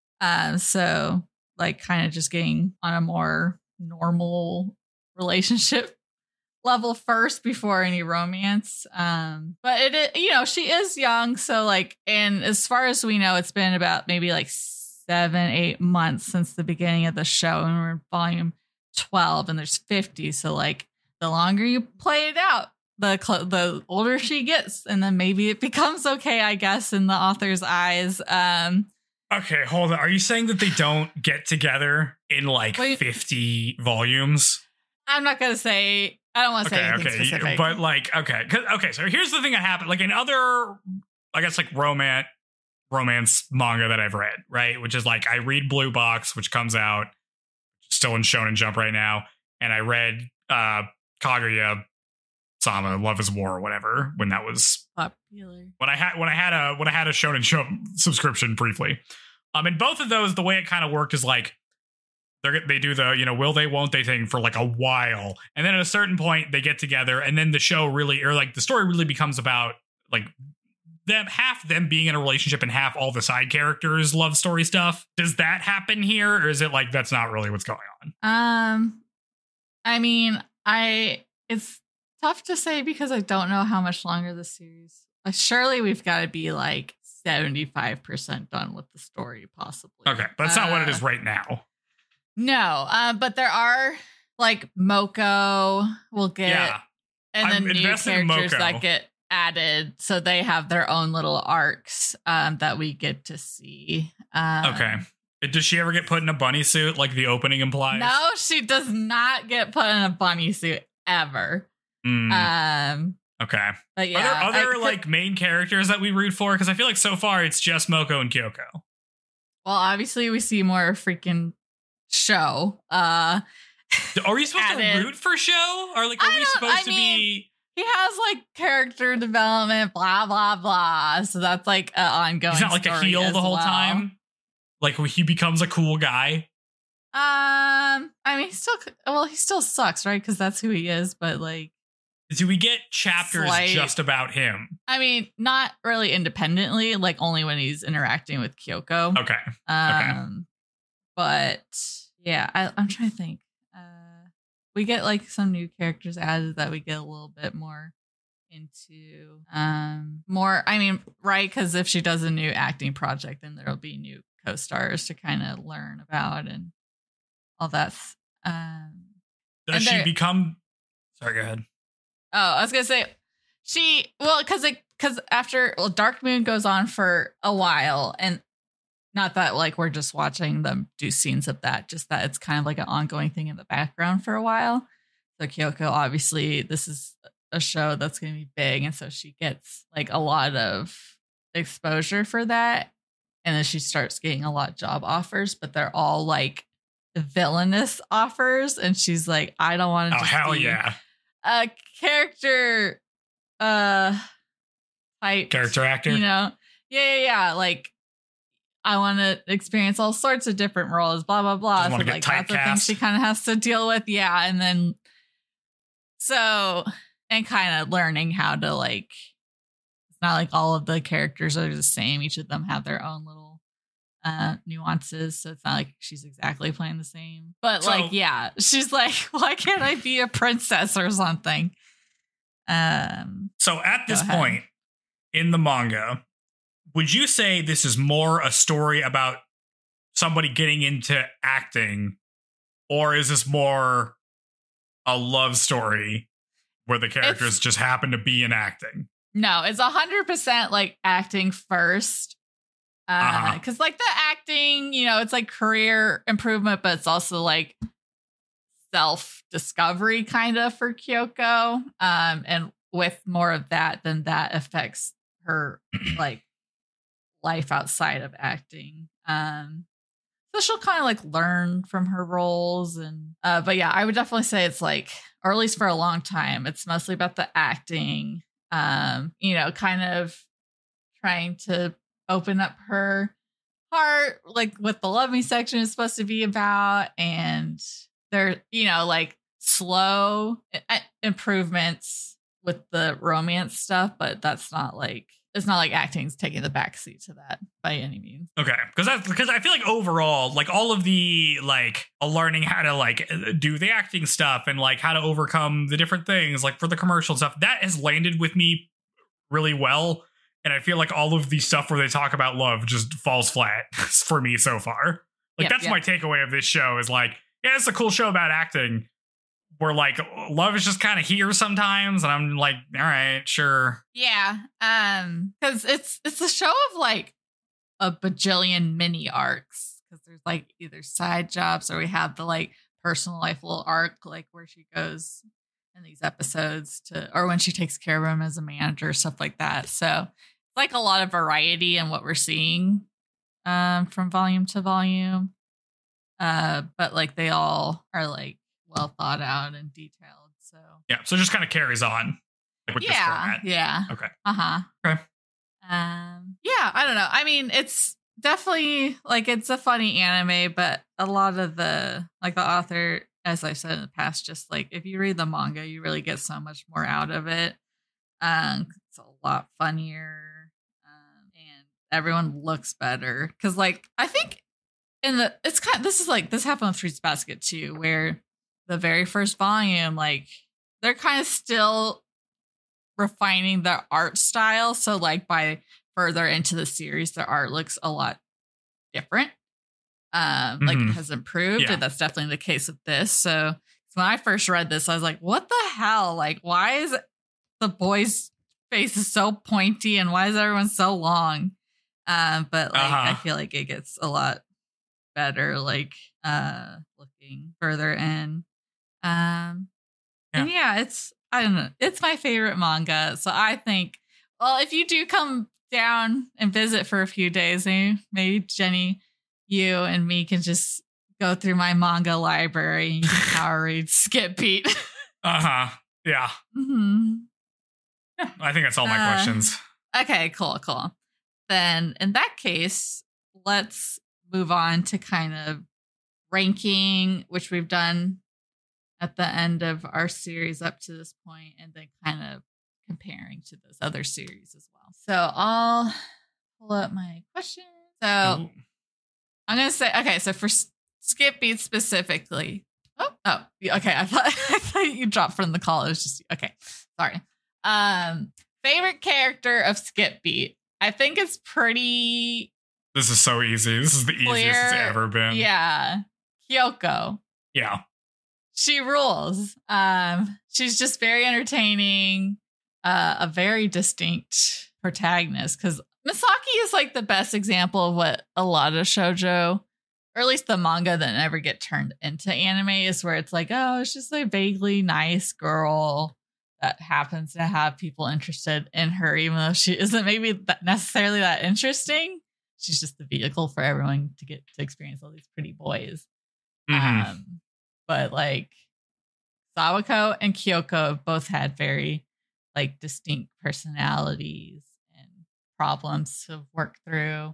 So like kind of just getting on a more normal relationship level first before any romance. But she is young. So like, and as far as we know, it's been about maybe like 7-8 months since the beginning of the show, and we're in volume 12 and there's 50. So like the longer you play it out, the older she gets, and then maybe it becomes okay, I guess, in the author's eyes. Okay, hold on. Are you saying that they don't get together in like 50 volumes? I'm not going to say, I don't want to say anything specific. But like, okay, so here's the thing that happened. Like in other, I guess like romance manga that I've read, right? Which is like, I read Blue Box, which comes out still in Shonen Jump right now. And I read Kaguya Sama, Love is War or whatever, when that was popular. When I had a Shonen Jump subscription briefly. In both of those, the way it kind of worked is like they do the, will they, won't they thing for like a while. And then at a certain point they get together, and then the show really, or like the story really becomes about like half them being in a relationship and half all the side characters love story stuff. Does that happen here, or is it like that's not really what's going on? I mean, it's tough to say because I don't know how much longer the series. Surely we've got to be like 75% done with the story, possibly. Okay, but that's not what it is right now. No, but there are like Moko will get, and then new characters that get added, so they have their own little arcs that we get to see. Okay. Does she ever get put in a bunny suit like the opening implies? No, she does not get put in a bunny suit ever. Okay. But yeah, are there other like main characters that we root for? Because I feel like so far it's just Moko and Kyoko. Well, obviously we see more freaking show. Are we supposed to root for show? Or like, are we supposed to be? He has like character development, blah blah blah. So that's like an ongoing. He's not like a heel the whole time. Like he becomes a cool guy. I mean, he still sucks, right? Because that's who he is. But like, do we get chapters just about him? I mean, not really independently. Like only when he's interacting with Kyoko. Okay. But yeah, I'm trying to think. We get like some new characters added that we get a little bit more into. More. I mean, right? Because if she does a new acting project, then there'll be new co-stars to kind of learn about and all that. Does she become? Sorry, go ahead. Oh, I was gonna say because after Dark Moon goes on for a while, and not that like we're just watching them do scenes of that, just that it's kind of like an ongoing thing in the background for a while. So Kyoko, obviously, this is a show that's going to be big, and so she gets like a lot of exposure for that, and then she starts getting a lot of job offers, but they're all like villainous offers, and she's like, I don't want to. Oh hell yeah! A character, type character actor. Yeah. Like, I want to experience all sorts of different roles, blah blah blah. So like that's the thing she kind of has to deal with, yeah. And then, and kind of learning how to like, it's not like all of the characters are the same. Each of them have their own little nuances, so it's not like she's exactly playing the same. But like, yeah, she's like, why can't I be a princess or something? So at this point in the manga, would you say this is more a story about somebody getting into acting, or is this more a love story where the characters just happen to be in acting? No, it's 100% like acting first. Because like the acting, it's like career improvement, but it's also like self-discovery kind of for Kyoko. And with more of that, then that affects her like life outside of acting. So she'll kind of like learn from her roles. And but yeah, I would definitely say it's like, or at least for a long time, it's mostly about the acting. Kind of trying to open up her heart, like what the Love Me section is supposed to be about. And there, like slow improvements with the romance stuff, but that's not like, it's not like acting's taking the backseat to that by any means. Okay, because I feel like overall, like all of the like learning how to like do the acting stuff and like how to overcome the different things, like for the commercial stuff, that has landed with me really well. And I feel like all of the stuff where they talk about love just falls flat for me so far. Like that's my takeaway of this show is like, yeah, it's a cool show about acting, where like love is just kind of here sometimes, and I'm like, all right, sure. Yeah. Because it's a show of like a bajillion mini arcs. Because there's like either side jobs, or we have the like personal life little arc, like where she goes in these episodes or when she takes care of him as a manager, stuff like that. So it's like a lot of variety in what we're seeing from volume to volume. But like they all are like well thought out and detailed. So yeah, so it just kind of carries on. Like with this format. Yeah. Okay. Okay. Yeah, I don't know. I mean, it's definitely like it's a funny anime, but a lot of the author, as I've said in the past, just like if you read the manga, you really get so much more out of it. It's a lot funnier, and everyone looks better because, like, I think this happened with Fruits Basket too, where the very first volume, like they're kind of still refining their art style. So like by further into the series, their art looks a lot different. Like it has improved, and that's definitely the case with this. So when I first read this, I was like, what the hell? Like, why is the boy's face is so pointy and why is everyone so long? But like I feel like it gets a lot better, like looking further in. And yeah, I don't know. It's my favorite manga. So I think, well, if you do come down and visit for a few days, maybe Jenny, you and me can just go through my manga library and you can power read Skip Beat. Yeah. Mm-hmm. Yeah, I think that's all my questions. Okay, cool. Then in that case, let's move on to kind of ranking, which we've done at the end of our series up to this point, and then kind of comparing to those other series as well. So I'll pull up my question. So I'm going to say, okay, so for Skip Beat specifically. Oh, okay. I thought you dropped from the call. It was just, okay. Sorry. Favorite character of Skip Beat. I think it's pretty. This is so easy. This is the easiest it's ever been. Yeah. Kyoko. Yeah. She rules. She's just very entertaining, a very distinct protagonist, because Misaki is like the best example of what a lot of shoujo, or at least the manga that never get turned into anime, is where it's like, oh, it's just a vaguely nice girl that happens to have people interested in her, even though she isn't maybe necessarily that interesting. She's just the vehicle for everyone to get to experience all these pretty boys. Mm-hmm. But like Sawako and Kyoko have both had very like distinct personalities and problems to work through.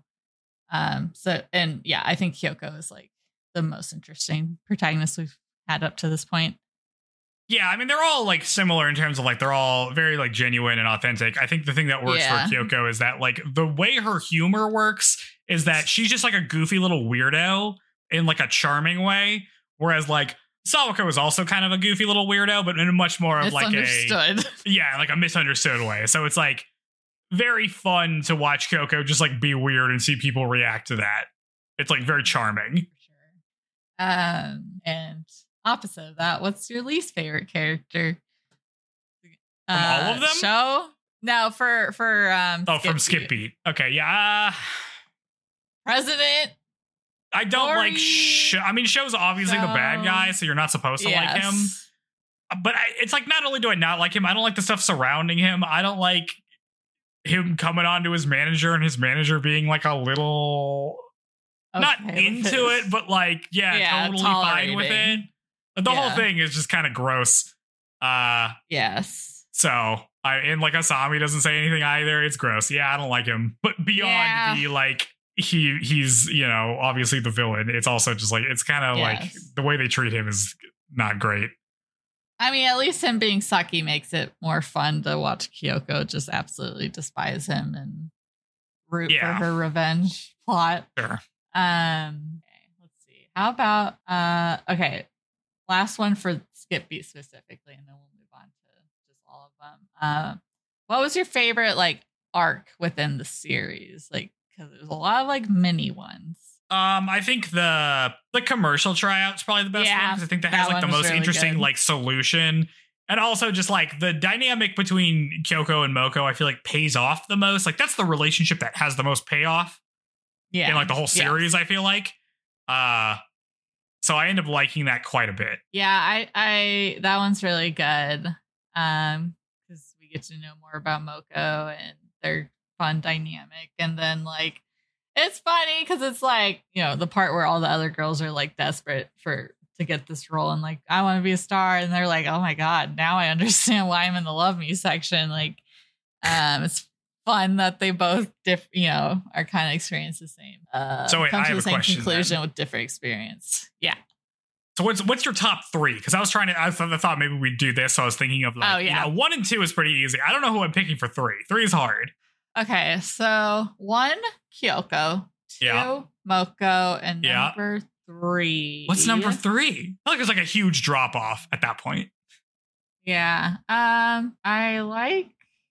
I think Kyoko is like the most interesting protagonist we've had up to this point. Yeah, I mean, they're all like similar in terms of like they're all very like genuine and authentic. I think the thing that works for Kyoko is that like the way her humor works is that she's just like a goofy little weirdo in like a charming way. Whereas like Sawako is also kind of a goofy little weirdo, but in a much more of like like a misunderstood way. So it's like very fun to watch Kyoko just like be weird and see people react to that. It's like very charming. For sure. And opposite of that, what's your least favorite character? From all of them? Show? No, for from Skip Beat. Okay, yeah. President. I don't Rory. like I mean, Show's obviously the bad guy, so you're not supposed to like him. But it's like, not only do I not like him, I don't like the stuff surrounding him. I don't like him coming on to his manager and his manager being like a little not into it, but like, totally fine with it. The whole thing is just kind of gross. Yes. So and like Asami doesn't say anything either. It's gross. Yeah, I don't like him. But beyond the like he's, you know, obviously the villain, it's also just like, it's kind of like the way they treat him is not great. I mean, at least him being sucky makes it more fun to watch Kyoko just absolutely despise him and root for her revenge plot. Sure. Okay, let's see. How about last one for Skip Beat specifically, and then we'll move on to just all of them. What was your favorite like arc within the series? Like, because there's a lot of like mini ones. I think the commercial tryout's probably the best one, because I think that has like the most really interesting good. Like solution, and also just like the dynamic between Kyoko and Moko, I feel like pays off the most. Like that's the relationship that has the most payoff. In like the whole series, I feel like. So I end up liking that quite a bit. Yeah, I that one's really good. Because we get to know more about Moko and their fun dynamic, and then like. It's funny because it's like, you know, the part where all the other girls are like desperate to get this role and like, I want to be a star. And they're like, oh my God, now I understand why I'm in the Love Me section. Like, it's fun that they both, are kind of experience the same. So wait, come I to have the a same question conclusion then. with different experience. Yeah. So what's your top three? Because I thought maybe we'd do this. So I was thinking of like, 1 and 2 is pretty easy. I don't know who I'm picking for 3. 3 is hard. Okay, so 1, Kyoko, 2, Moko, and number 3. What's number 3? I feel like there's like a huge drop off at that point. Yeah. I like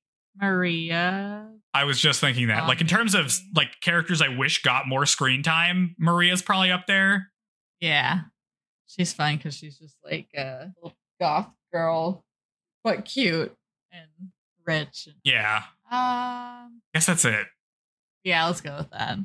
Maria. I was just thinking that. Like in terms of like characters I wish got more screen time, Maria's probably up there. Yeah. She's fun because she's just like a little goth girl, but cute and rich. Yeah. Guess that's it. Yeah, let's go with that.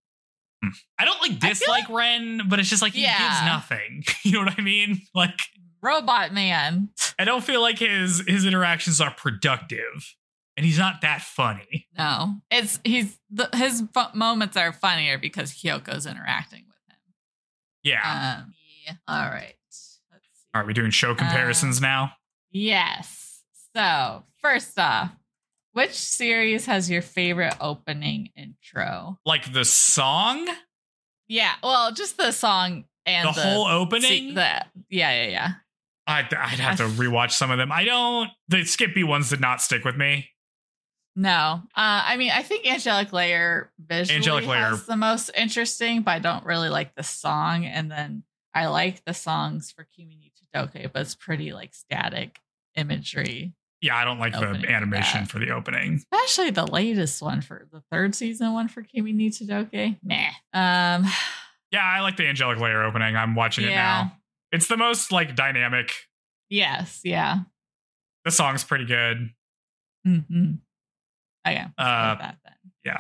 I don't like dislike Ren, but it's just like he gives nothing. You know what I mean? Like Robot Man. I don't feel like his interactions are productive, and he's not that funny. No, his moments are funnier because Kyoko's interacting with him. Yeah. All right. Let's see. Are we doing show comparisons now? Yes. So first off, which series has your favorite opening intro? Like the song? Yeah, well, just the song and the whole opening? Yeah. I'd have to rewatch some of them. The Skippy ones did not stick with me. No. I mean, I think Angelic Layer visually has the most interesting, but I don't really like the song. And then I like the songs for Kimi ni Todoke, but it's pretty like static imagery. Yeah, I don't like the animation for the opening. Especially the latest one for the 3rd season one for Kimi ni Todoke. Nah. Yeah, I like the Angelic Layer opening. I'm watching it now. It's the most like dynamic. Yes, yeah. The song's pretty good. Mm-hmm. Okay. That then.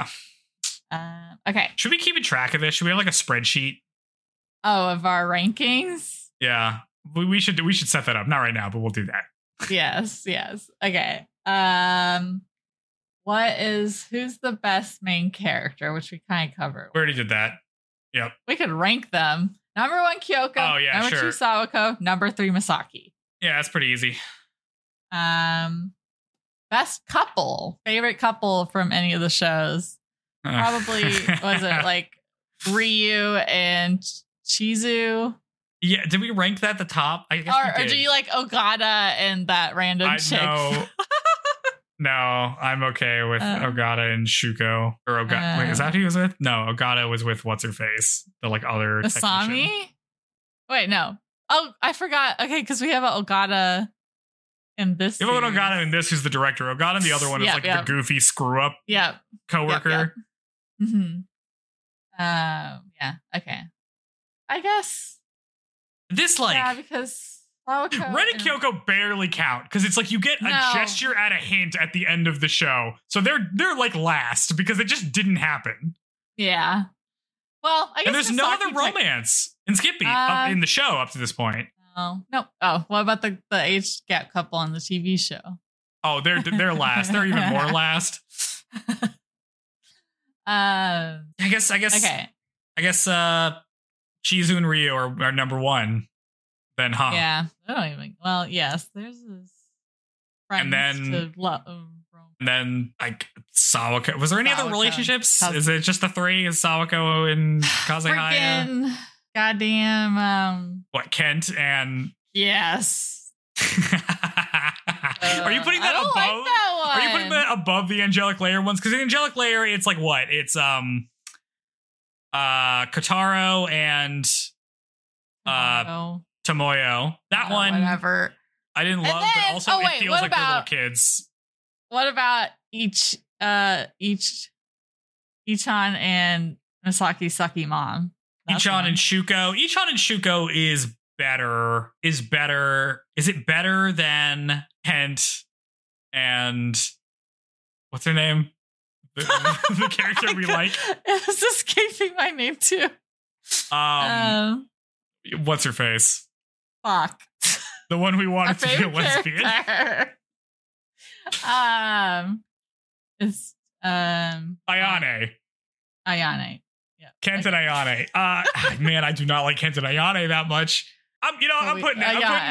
Yeah. Okay. Should we keep a track of this? Should we have like a spreadsheet? Oh, of our rankings? Yeah. We should set that up. Not right now, but we'll do that. Yes. Okay. Who's the best main character, which we kind of covered. We already did that. Yep. We could rank them. Number 1, Kyoko. Oh, yeah, number 2, Sawako. Number 3, Misaki. Yeah, that's pretty easy. Best couple. Favorite couple from any of the shows. Probably, was it like Ryu and Chizu? Yeah, did we rank that at the top? I guess or do you like Ogata and that random chick? No, I'm okay with Ogata and Shuko. Or Ogata. Wait, is that who he was with? No, Ogata was with what's her face? The like other Asami? Wait, no. Oh, I forgot. Okay, because we have an Ogata in this. You have Ogata in this, who's the director. Ogata, the other one is the goofy screw up coworker. Mm-hmm. Yeah. Okay. I guess this because Sawako Ren and Kyoko barely count because it's like you get a gesture at a hint at the end of the show, so they're like last because it just didn't happen. Yeah. Well, I guess and there's no other romance in Skippy in the show up to this point. Oh no! Oh, what about the age gap couple on the TV show? Oh, they're last. They're even more last. I guess. Okay. I guess Chizu and Ryu are number one. Then, huh? Yeah. I don't even. Well, yes. There's this. And then like Sawako. Was there any other relationships? Is it just the three? Is Sawako and Kazehaya? Freaking goddamn. What, Kent and? Yes. Are you putting that above? Like that one. Are you putting that above the Angelic Layer ones? Because the Angelic Layer, it's like what? It's Kotaro and Tomoyo. That one, whatever. I didn't love, but also it feels like they're little kids. What about Ichan and Misaki Sakimon? Ichan and Shuko. Ichan and Shuko is better. Is it better than Kent and what's her name? The character we like. It's escaping my name too. What's her face? Fuck. The one we wanted to be a lesbian. It's Ayane. Ayane. Yeah. Kent and Ayane. Man, I do not like Kent and Ayane that much. I'm putting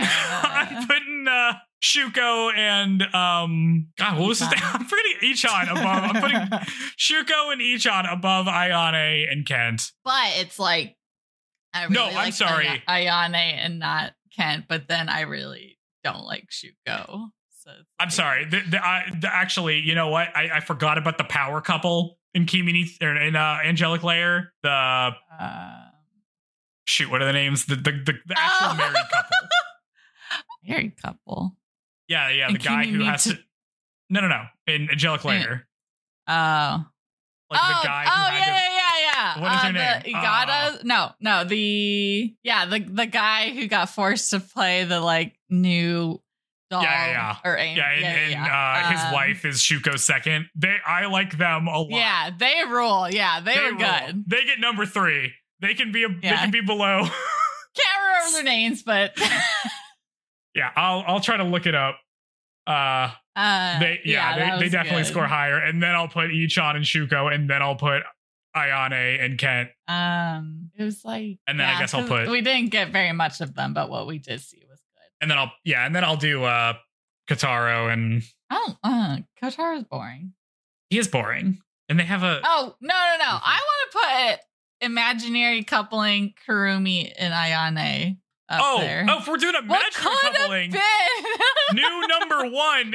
Shuko and God, what was his name? I'm forgetting Ichan above. I'm putting Shuko and Ichan above Ayane and Kent. But it's like I'm sorry, Ayane and not Kent. But then I really don't like Shuko. So I'm sorry. Actually, you know what? I forgot about the power couple in Kimi or in Angelic Layer. The shoot, what are the names? The actual married couple. Married couple. Yeah. And the guy who has to. No. In Angelic Layer. Oh. Like the guy who had to. What is her name? Igata? No. The guy who got forced to play the like new doll. Yeah. His wife is Shuko second. I like them a lot. Yeah, they rule. Yeah, they were good. They get number 3. They can be they can be below. Can't remember their names, but yeah, I'll try to look it up. They definitely score higher, and then I'll put Ichan and Shuko, and then I'll put Ayane and Kent. It was like, and then I guess I'll put. We didn't get very much of them, but what we did see was good. And then I'll do Kotaro and. Oh, Kotaro's boring. He is boring, and they have a. Oh no! I want to put imaginary coupling Kurumi and Ayane. There. If we're doing imaginary coupling, new number 1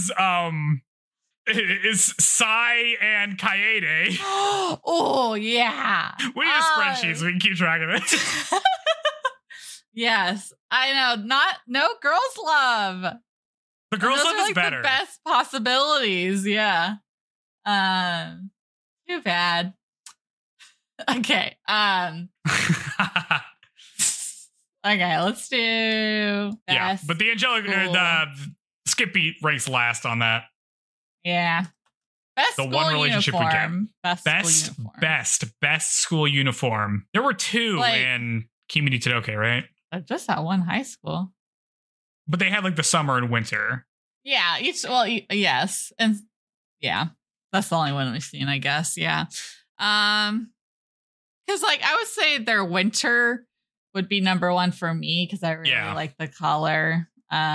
is Sai and Kaede. Oh yeah, we need a spreadsheet so we can keep track of it. Yes, I know. No girls love. The girls love is like better. The best possibilities. Yeah. Too bad. Okay. Okay, let's do best. Yeah, but the Angelic, the Skippy ranks last on that. Yeah, best the school one relationship uniform. Best school uniform. There were 2 in Kimi ni Todoke, right? Just at one high school, but they had like the summer and winter. Yeah, yes, and yeah, that's the only one we've seen, I guess. Yeah, because like I would say their winter would be number 1 for me because I really like the color.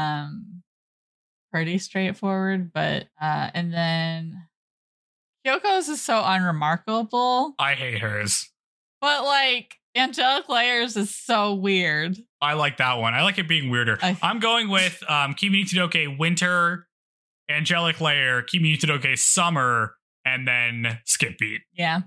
Pretty straightforward, but and then Kyoko's is so unremarkable. I hate hers. But like Angelic Layers is so weird. I like that one. I like it being weirder. I'm going with Kimi ni Todoke winter, Angelic Layer, Kimi ni Todoke summer, and then Skip Beat. Yeah.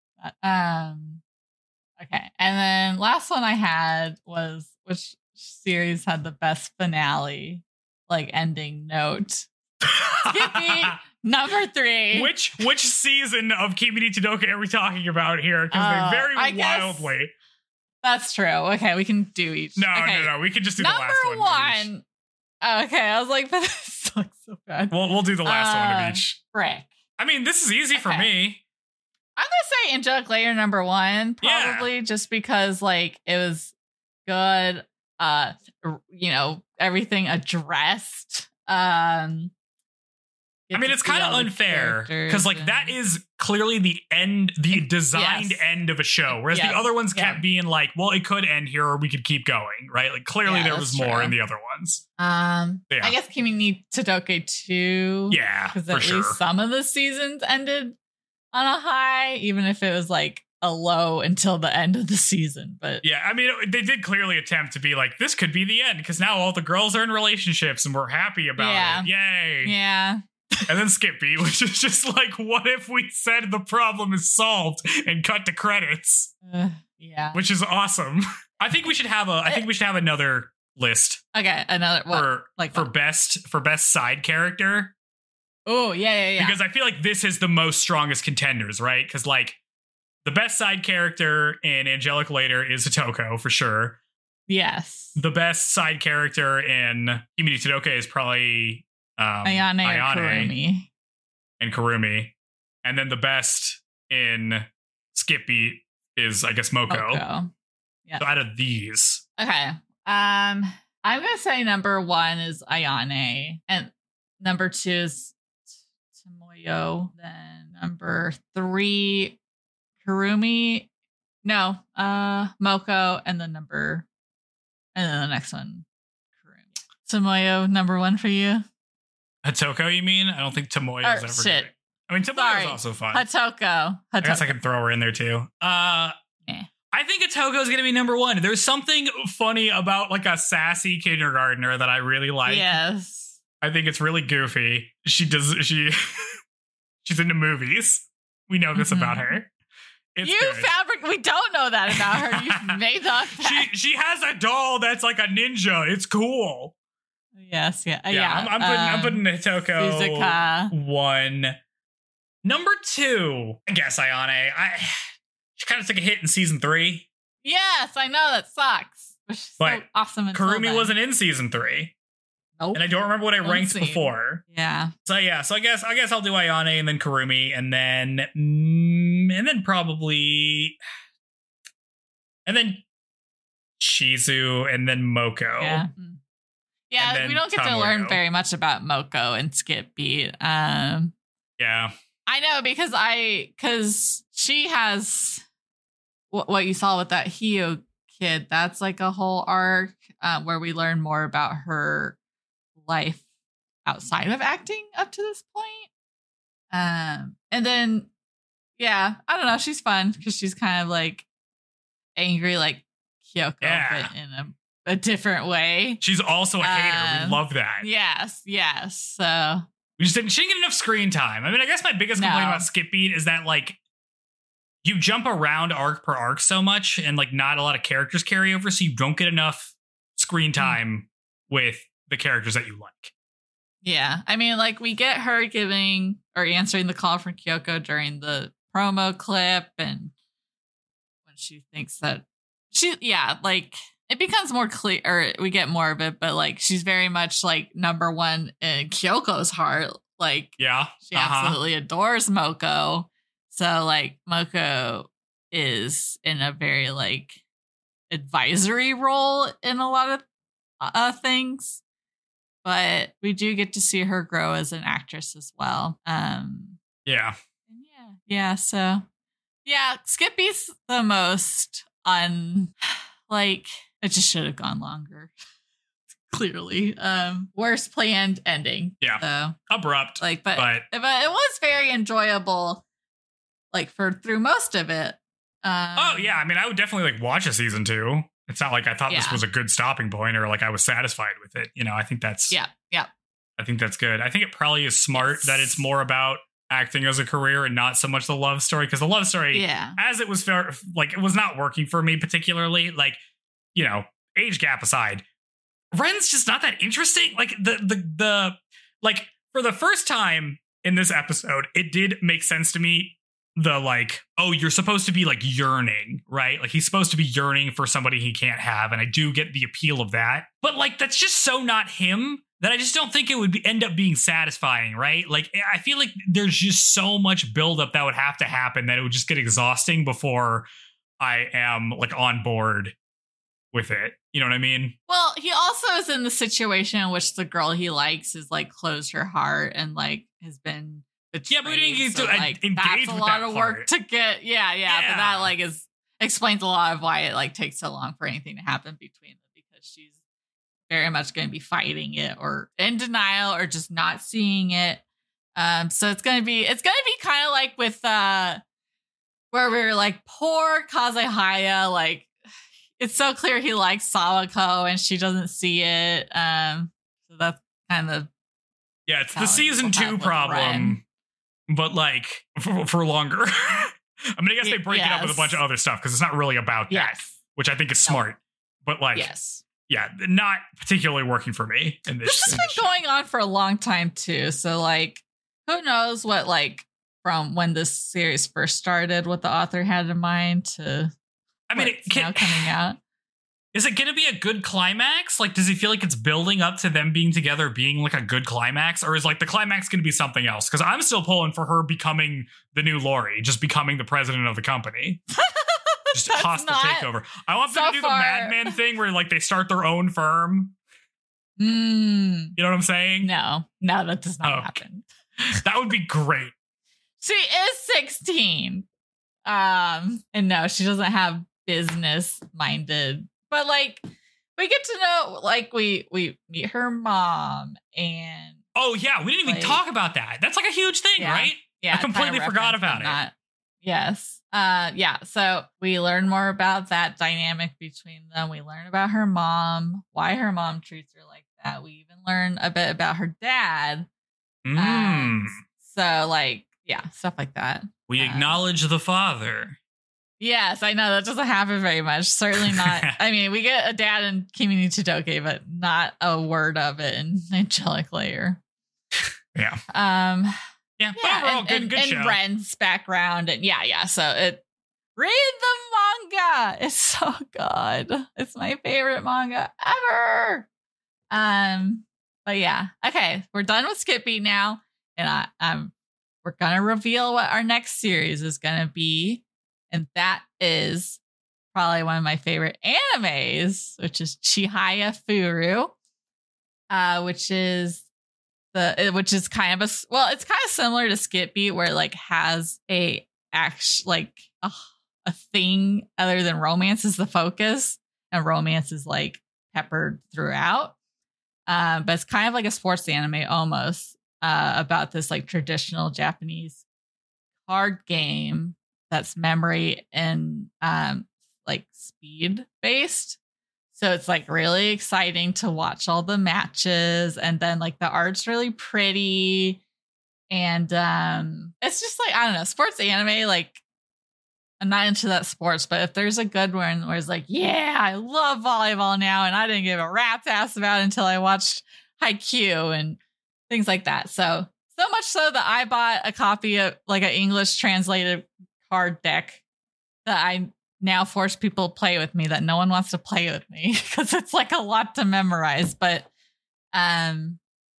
Okay. And then last one I had was which series had the best finale? like ending note. Skippy number 3. Which season of Kimi ni Todoke are we talking about here? Because they vary wildly. That's true. Okay, we can do each. No, okay. no. We can just do number the last one. Okay, I was like, but this looks so bad. We'll do the last one of each. Frick. I mean, this is easy for me. I'm gonna say Angelic Layer number 1, probably just because like it was good. Everything addressed. I mean, it's kind of unfair because like that is clearly the end, the designed end of a show, whereas the other ones kept being like, well, it could end here or we could keep going, right? Like clearly there was more in the other ones. I guess Kimi ni Todoke 2. Yeah, because at least some of the seasons ended on a high, even if it was like a low until the end of the season. But yeah, I mean, they did clearly attempt to be like, this could be the end because now all the girls are in relationships and we're happy about it. Yay. Yeah. And then Skippy, which is just like, what if we said the problem is solved and cut to credits? Yeah, which is awesome. I think we should have another list. Okay, another for best side character. Oh yeah. Because I feel like this is the most strongest contenders, right? Because like the best side character in Angelic Layer is Hitoko for sure. Yes. The best side character in Kimi ni Todoke is probably Ayane and Kurumi, and then the best in Skippy is, I guess, Moko. Yeah. So out of these, okay, I'm gonna say number 1 is Ayane, and number 2 is Tomoyo. Then number 3, Kurumi. No, Moko, and then the next one, Kurumi. Tomoyo, number 1 for you. Hitoko, you mean? I don't think Tomoyo's ever shit. Good. I mean, Tomoyo's also fun. Hitoko. I guess I can throw her in there too. I think Hitoko's going to be number 1. There's something funny about like a sassy kindergartner that I really like. Yes. I think it's really goofy. She's into movies. We know this about her. We don't know that about her. You made that fact. She has a doll that's like a ninja. It's cool. Yes, yeah. I'm putting Hitoko Suzuka 1. Number 2, I guess Ayane. She kind of took a hit in season 3. Yes, I know that sucks. But she's so awesome. Kurumi wasn't in season 3. Nope. And I don't remember what I ranked before. Yeah. So I guess I'll do Ayane and then Kurumi and then probably Shizu and then Moko. Yeah. Yeah, we don't get to learn very much about Moko and Skippy. Yeah. I know because she has what you saw with that Hio kid. That's like a whole arc where we learn more about her life outside of acting up to this point. And then, I don't know. She's fun because she's kind of like angry, like Kyoko, but in a different way. She's also a hater. We love that. Yes. So she didn't get enough screen time. I mean, I guess my biggest complaint about Skippy is that like you jump around arc per arc so much, and like not a lot of characters carry over, so you don't get enough screen time with the characters that you like. Yeah, I mean, like we get her giving or answering the call from Kyoko during the promo clip, and when she thinks that like it becomes more clear, or we get more of it, but like she's very much like number 1 in Kyoko's heart. Like, she absolutely adores Moko. So like Moko is in a very like advisory role in a lot of things, but we do get to see her grow as an actress as well. So Skippy's the most like it just should have gone longer. Clearly. Worst planned ending. Yeah. So abrupt. Like, but it was very enjoyable, like through most of it. I mean, I would definitely like watch a season 2. It's not like I thought this was a good stopping point or like I was satisfied with it. You know, I think that's I think that's good. I think it probably is smart that it's more about acting as a career and not so much the love story, because the love story, as it was fair, like it was not working for me particularly. Like, you know, age gap aside, Ren's just not that interesting. Like the like for the first time in this episode, it did make sense to me. The like, oh, you're supposed to be like yearning, right? Like he's supposed to be yearning for somebody he can't have. And I do get the appeal of that. But like, that's just so not him that I just don't think it would end up being satisfying, right? Like, I feel like there's just so much buildup that would have to happen that it would just get exhausting before I am like on board with it. You know what I mean? Well, he also is in the situation in which the girl he likes is like closed her heart and like has been betrayed. Yeah, but we didn't get to like, engage that's with a lot that of part. work to get. Yeah, but that like explains a lot of why it like takes so long for anything to happen between them, because she's very much going to be fighting it or in denial or just not seeing it. So it's gonna be kind of like with where we're like, poor Kazehaya, like it's so clear he likes Sawako and she doesn't see it. So that's kind of it's the season 2 problem, but like for longer. I mean, I guess they break it up with a bunch of other stuff because it's not really about that, which I think is smart. But like, not particularly working for me. This has been going on for a long time too. So like, who knows what like from when this series first started, what the author had in mind to. I mean, now coming out. Is it going to be a good climax? Like, does he feel like it's building up to them being together, being like a good climax? Or is like the climax going to be something else? Because I'm still pulling for her becoming the new Lori, just becoming the president of the company. Just hostile takeover. I want them to do the Mad Men thing where like they start their own firm. You know what I'm saying? No, that does not happen. That would be great. She is 16. And no, she doesn't have business minded. But like we get to know, like we meet her mom and we didn't even talk about that. That's like a huge thing, right? Yeah, I completely forgot about it. Yes. So we learn more about that dynamic between them. We learn about her mom, why her mom treats her like that. We even learn a bit about her dad. So like, stuff like that. We acknowledge the father. Yes, I know that doesn't happen very much. Certainly not. I mean, we get a dad in Kimi ni Todoke, but not a word of it in Angelic Layer. Yeah. But overall, good show. And Ren's background, and so it. Read the manga. It's so good. It's my favorite manga ever. But okay, we're done with Skippy now, and we're gonna reveal what our next series is gonna be. And that is probably one of my favorite animes, which is Chihaya Furu, which is kind of it's kind of similar to Skippy, where it like has a thing other than romance is the focus, and romance is like peppered throughout. But it's kind of like a sports anime almost, about this like traditional Japanese card game that's memory and like speed based. So it's like really exciting to watch all the matches, and then like the art's really pretty, and it's just like, I don't know, sports anime, like I'm not into that sports, but if there's a good one where it's like, I love volleyball now, and I didn't give a rat's ass about it until I watched Haikyuu and things like that. So much so that I bought a copy of like an English translated card deck that I now force people to play with me, that no one wants to play with me because it's like a lot to memorize. But Chihaya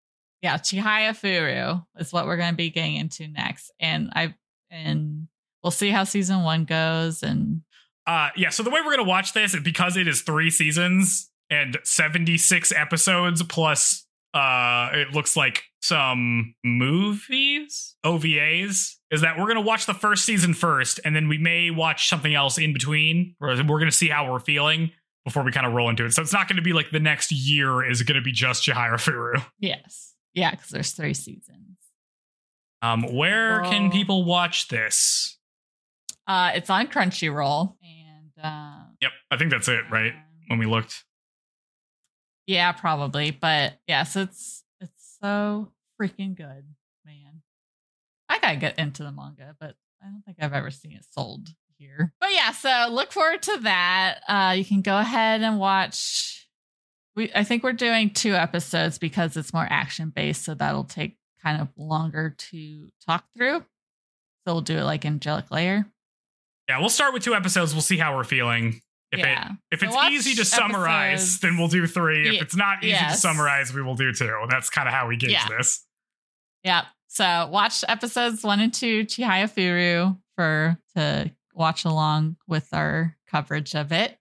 Furu is what we're going to be getting into next, and we'll see how season 1 goes. And so the way we're going to watch this, because it is 3 seasons and 76 episodes plus it looks like some movies, OVAs, is that we're going to watch the first season first, and then we may watch something else in between, or we're going to see how we're feeling before we kind of roll into it. So it's not going to be like the next year is going to be just Chihaya Furu. Yes. Yeah, because there's 3 seasons. Where can people watch this? It's on Crunchyroll. And yep, I think that's it, right? When we looked. Yeah, probably. But so it's so freaking good, man. I gotta get into the manga, but I don't think I've ever seen it sold here. But so look forward to that. You can go ahead and watch I think we're doing 2 episodes because it's more action based, so that'll take kind of longer to talk through. So we'll do it like Angelic Layer. Yeah, we'll start with 2 episodes. We'll see how we're feeling. If it's easy to summarize, then we'll do 3. If it's not easy to summarize, we will do 2. That's kind of how we gauge this. Yeah. So watch episodes 1 and 2, Chihaya Furu, to watch along with our coverage of it.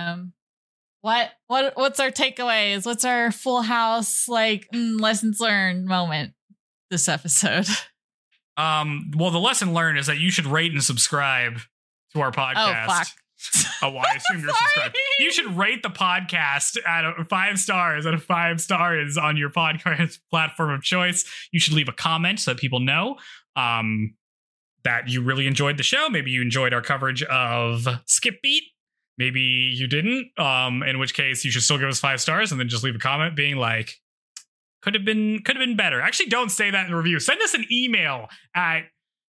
What's our takeaways? What's our Full House lessons learned moment this episode? Well, the lesson learned is that you should rate and subscribe to our podcast. Oh, fuck. I assume you're subscribed. You should rate the podcast at 5 stars. Out of 5 stars on your podcast platform of choice. You should leave a comment so that people know that you really enjoyed the show. Maybe you enjoyed our coverage of Skip Beat. Maybe you didn't. In which case, you should still give us 5 stars and then just leave a comment being like, could have been better. Actually, don't say that in the review. Send us an email at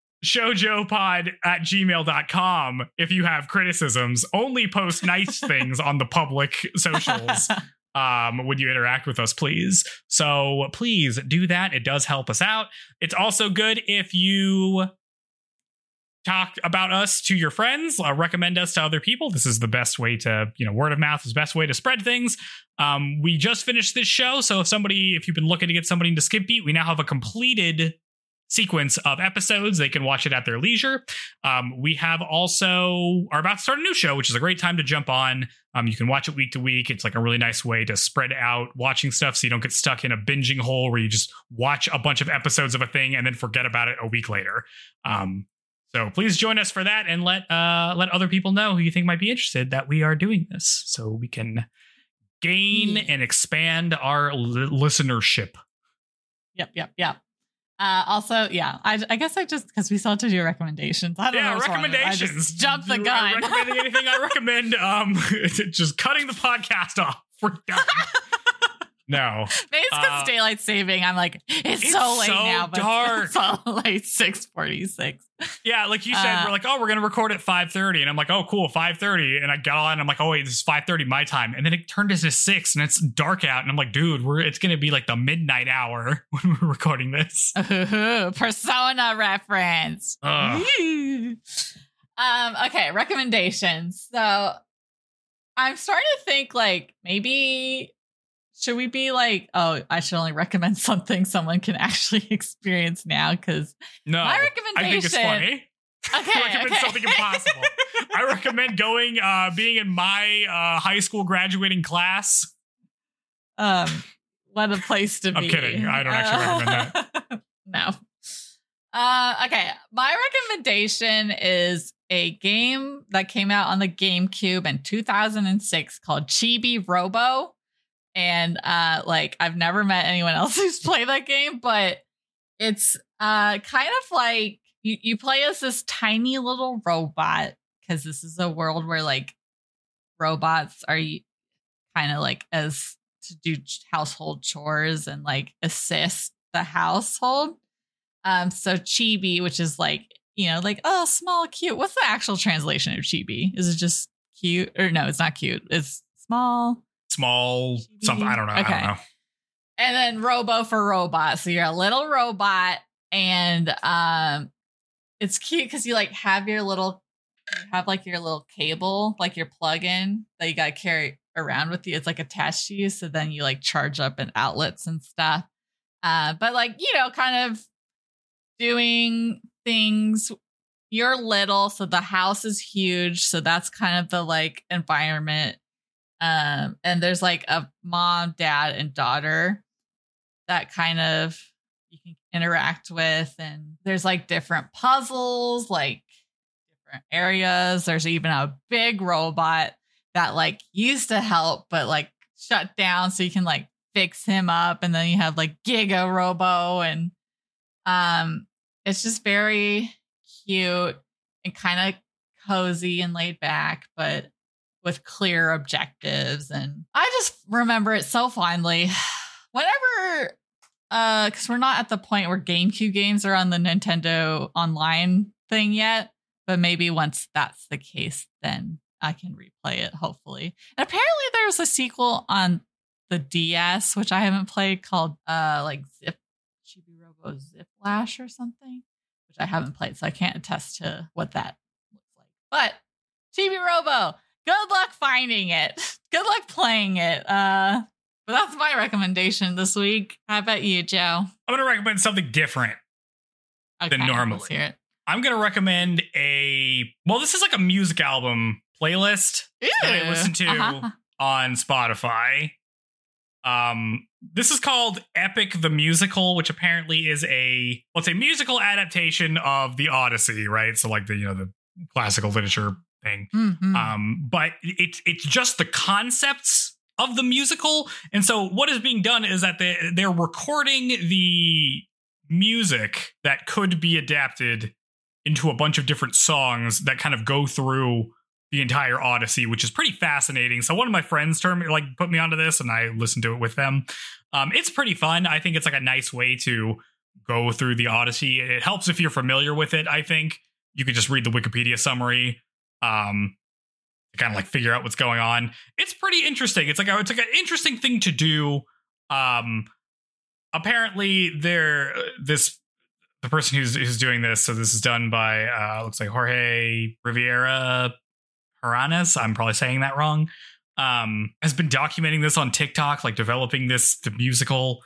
shoujopod@gmail.com if you have criticisms. Only post nice things on the public socials when you interact with us, please. So please do that. It does help us out. It's also good if you talk about us to your friends, recommend us to other people. This is the best way to, word of mouth is the best way to spread things. We just finished this show, so if you've been looking to get somebody into Skip Beat, we now have a completed sequence of episodes. They can watch it at their leisure. We have also are about to start a new show, which is a great time to jump on. You can watch it week to week. It's like a really nice way to spread out watching stuff so you don't get stuck in a binging hole where you just watch a bunch of episodes of a thing and then forget about it a week later. So please join us for that and let other people know who you think might be interested that we are doing this so we can gain and expand our listenership. Yep. Also, I guess because we still have to do recommendations. I don't know. Recommendations. I just jumped the gun. Recommending anything I recommend, just cutting the podcast off. We're done. No. Maybe it's because daylight saving. I'm like, it's so late now, but dark. It's all like 6:46. Yeah, like you said, we're like, we're going to record at 5:30. And I'm like, oh, cool, 5:30. And I got on and I'm like, oh, wait, this is 5:30 my time. And then it turned into 6 and it's dark out. And I'm like, dude, it's going to be like the midnight hour when we're recording this. Ooh, Persona reference. Okay, recommendations. So I'm starting to think maybe... should we be like, I should only recommend something someone can actually experience now? Because my recommendation... I think it's funny. Okay, I recommend something impossible. I recommend being in my high school graduating class. What a place to be. I'm kidding. I don't actually recommend that. No. Okay, my recommendation is a game that came out on the GameCube in 2006 called Chibi Robo. And I've never met anyone else who's played that game, but it's kind of like you play as this tiny little robot, because this is a world where robots are kind of as to do household chores and assist the household. So chibi, which is small, cute. What's the actual translation of chibi? Is it just cute? Or no, it's not cute. It's small something. I don't know. Okay. I don't know. And then robo for robot. So you're a little robot, and it's cute because you have your little cable, your plug-in that you gotta carry around with you. It's attached to you, so then you charge up in outlets and stuff. But kind of doing things. You're little, so the house is huge, so that's kind of the environment. And there's a mom, dad, and daughter that kind of you can interact with. And there's different puzzles, different areas. There's even a big robot that used to help, but shut down. So you can fix him up. And then you have Giga Robo. And it's just very cute and kind of cozy and laid back, but with clear objectives. And I just remember it so fondly. Whenever, because we're not at the point where GameCube games are on the Nintendo Online thing yet, but maybe once that's the case, then I can replay it, hopefully. And apparently there's a sequel on the DS, which I haven't played, called like Chibi Robo Ziplash or something, which I haven't played, so I can't attest to what that looks like. But Chibi Robo, good luck finding it. Good luck playing it. But that's my recommendation this week. How about you, Joe? I'm going to recommend something different than normally. Let's hear it. I'm going to recommend this is like a music album playlist that I listen to on Spotify. This is called Epic the Musical, which apparently is a musical adaptation of the Odyssey, right? So like the classical literature thing. Mm-hmm. But it's just the concepts of the musical. And so what is being done is that they're recording the music that could be adapted into a bunch of different songs that kind of go through the entire Odyssey, which is pretty fascinating. So one of my friends put me onto this, and I listened to it with them. It's pretty fun. I think it's like a nice way to go through the Odyssey. It helps if you're familiar with it. I think you could just read the Wikipedia summary, to kind of like figure out what's going on. It's pretty interesting. It's like an interesting thing to do. Apparently, the person who's doing this. So this is done by looks like Jorge Rivera Haranes, I'm probably saying that wrong, has been documenting this on TikTok, like developing the musical,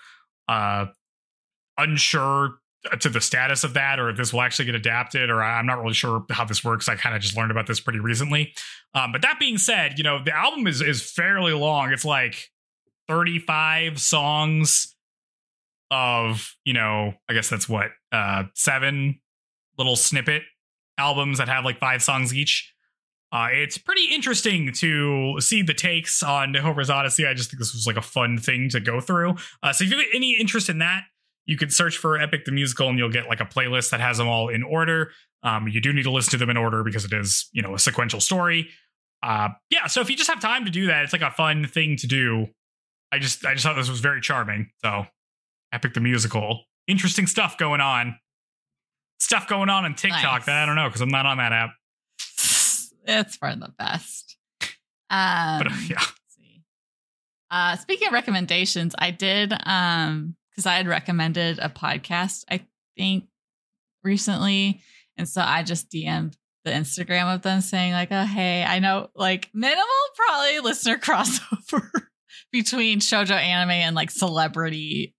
unsure to the status of that, or if this will actually get adapted, or I'm not really sure how this works. I kind of just learned about this pretty recently. But that being said, the album is fairly long. It's like 35 songs of, I guess that's 7 little snippet albums that have like 5 songs each. It's pretty interesting to see the takes on Homer's Odyssey. I just think this was like a fun thing to go through. So if you have any interest in that, you can search for Epic the Musical and you'll get like a playlist that has them all in order. You do need to listen to them in order because it is, a sequential story. So if you just have time to do that, it's like a fun thing to do. I just thought this was very charming. So Epic the Musical, interesting stuff going on. Stuff going on TikTok Nice. That I don't know because I'm not on that app. It's for the best. Yeah. Let's see. Speaking of recommendations, I did because I had recommended a podcast, I think, recently, and so I just DM'd the Instagram of them saying like, "Oh, hey, I know like minimal probably listener crossover between shoujo anime and like celebrity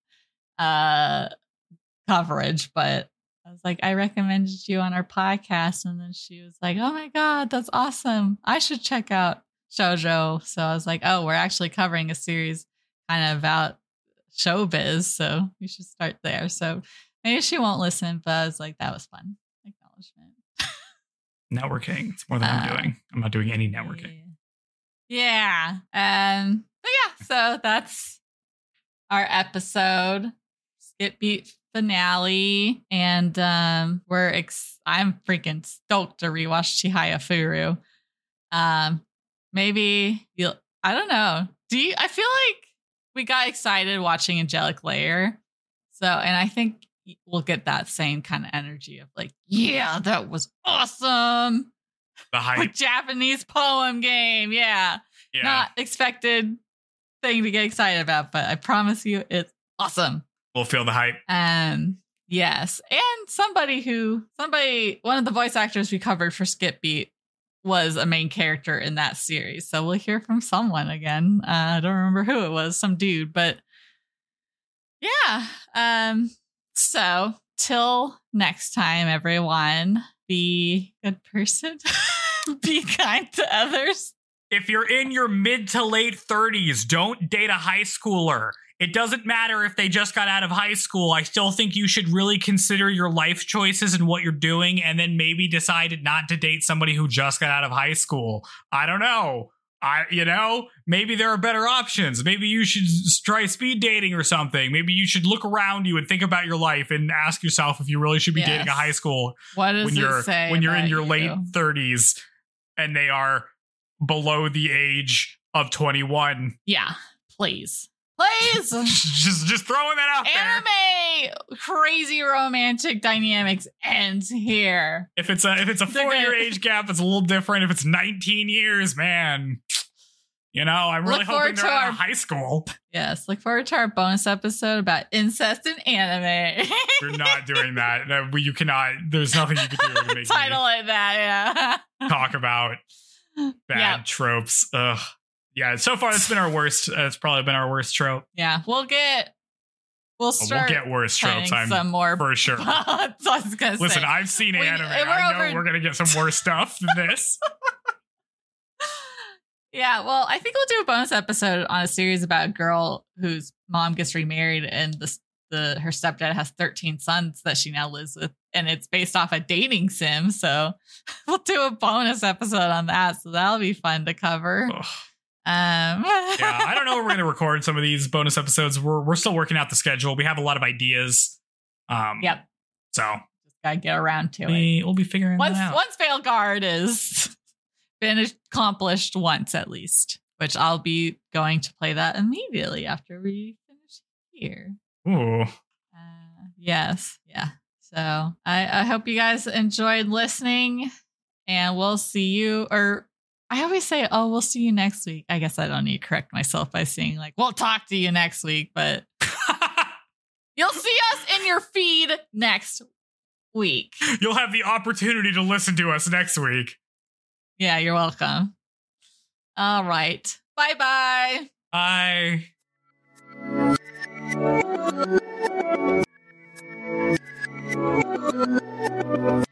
coverage, but." I was like, I recommended you on our podcast. And then she was like, oh my God, that's awesome. I should check out shoujo. So I was like, oh, we're actually covering a series kind of about showbiz. So we should start there. So maybe she won't listen, but I was like, that was fun. Acknowledgement. Networking. It's more than I'm doing. I'm not doing any networking. Yeah. But yeah, so that's our episode. Skip Beat finale, and I'm freaking stoked to rewatch Chihaya Furu. Maybe I don't know. I feel like we got excited watching Angelic Layer, and I think we'll get that same kind of energy of like, yeah, that was awesome. The hype. Like Japanese poem game, yeah. Not expected thing to get excited about, but I promise you, it's awesome. We'll feel the hype. Yes. And one of the voice actors we covered for Skip Beat was a main character in that series. So we'll hear from someone again. I don't remember who it was, some dude, but yeah. So till next time, everyone, be a good person. Be kind to others. If you're in your mid to late 30s, don't date a high schooler. It doesn't matter if they just got out of high school. I still think you should really consider your life choices and what you're doing, and then maybe decide not to date somebody who just got out of high school. I don't know. Maybe there are better options. Maybe you should try speed dating or something. Maybe you should look around you and think about your life and ask yourself if you really should be dating a high school when you're in your late 30s and they are below the age of 21. Yeah, please. just throwing that out there. Anime crazy romantic dynamics ends here. If it's a 4-year age gap, it's a little different. If it's 19 years, man, You know, I'm really Look hoping forward they're to out our- of high school. Yes, look forward to our bonus episode about incest and anime. We're not doing that. You cannot. There's nothing you can do to make Title me it that, yeah. talk about bad Yep. tropes. Ugh. Yeah. So far, it's been our worst. It's probably been our worst trope. Yeah, we'll start We'll get worse tropes. planning some more for sure. plots, I was gonna Listen, say. I've seen We- anime. and we're I know over- we're gonna get some worse stuff than this. Yeah, well, I think we'll do a bonus episode on a series about a girl whose mom gets remarried and her stepdad has 13 sons that she now lives with, and it's based off a dating sim. So we'll do a bonus episode on that. So that'll be fun to cover. Ugh. Yeah, I don't know where we're gonna record some of these bonus episodes. We're still working out the schedule. We have a lot of ideas. Yep. So Just gotta get around to it. we'll be figuring that out. Once Veilguard is finished, accomplished once at least, which I'll be going to play that immediately after we finish here. Ooh. Yes. Yeah. So I hope you guys enjoyed listening, and we'll see you, or I always say, oh, we'll see you next week. I guess I don't need to correct myself by saying like, we'll talk to you next week, but you'll see us in your feed next week. You'll have the opportunity to listen to us next week. Yeah, you're welcome. All right. Bye-bye. Bye.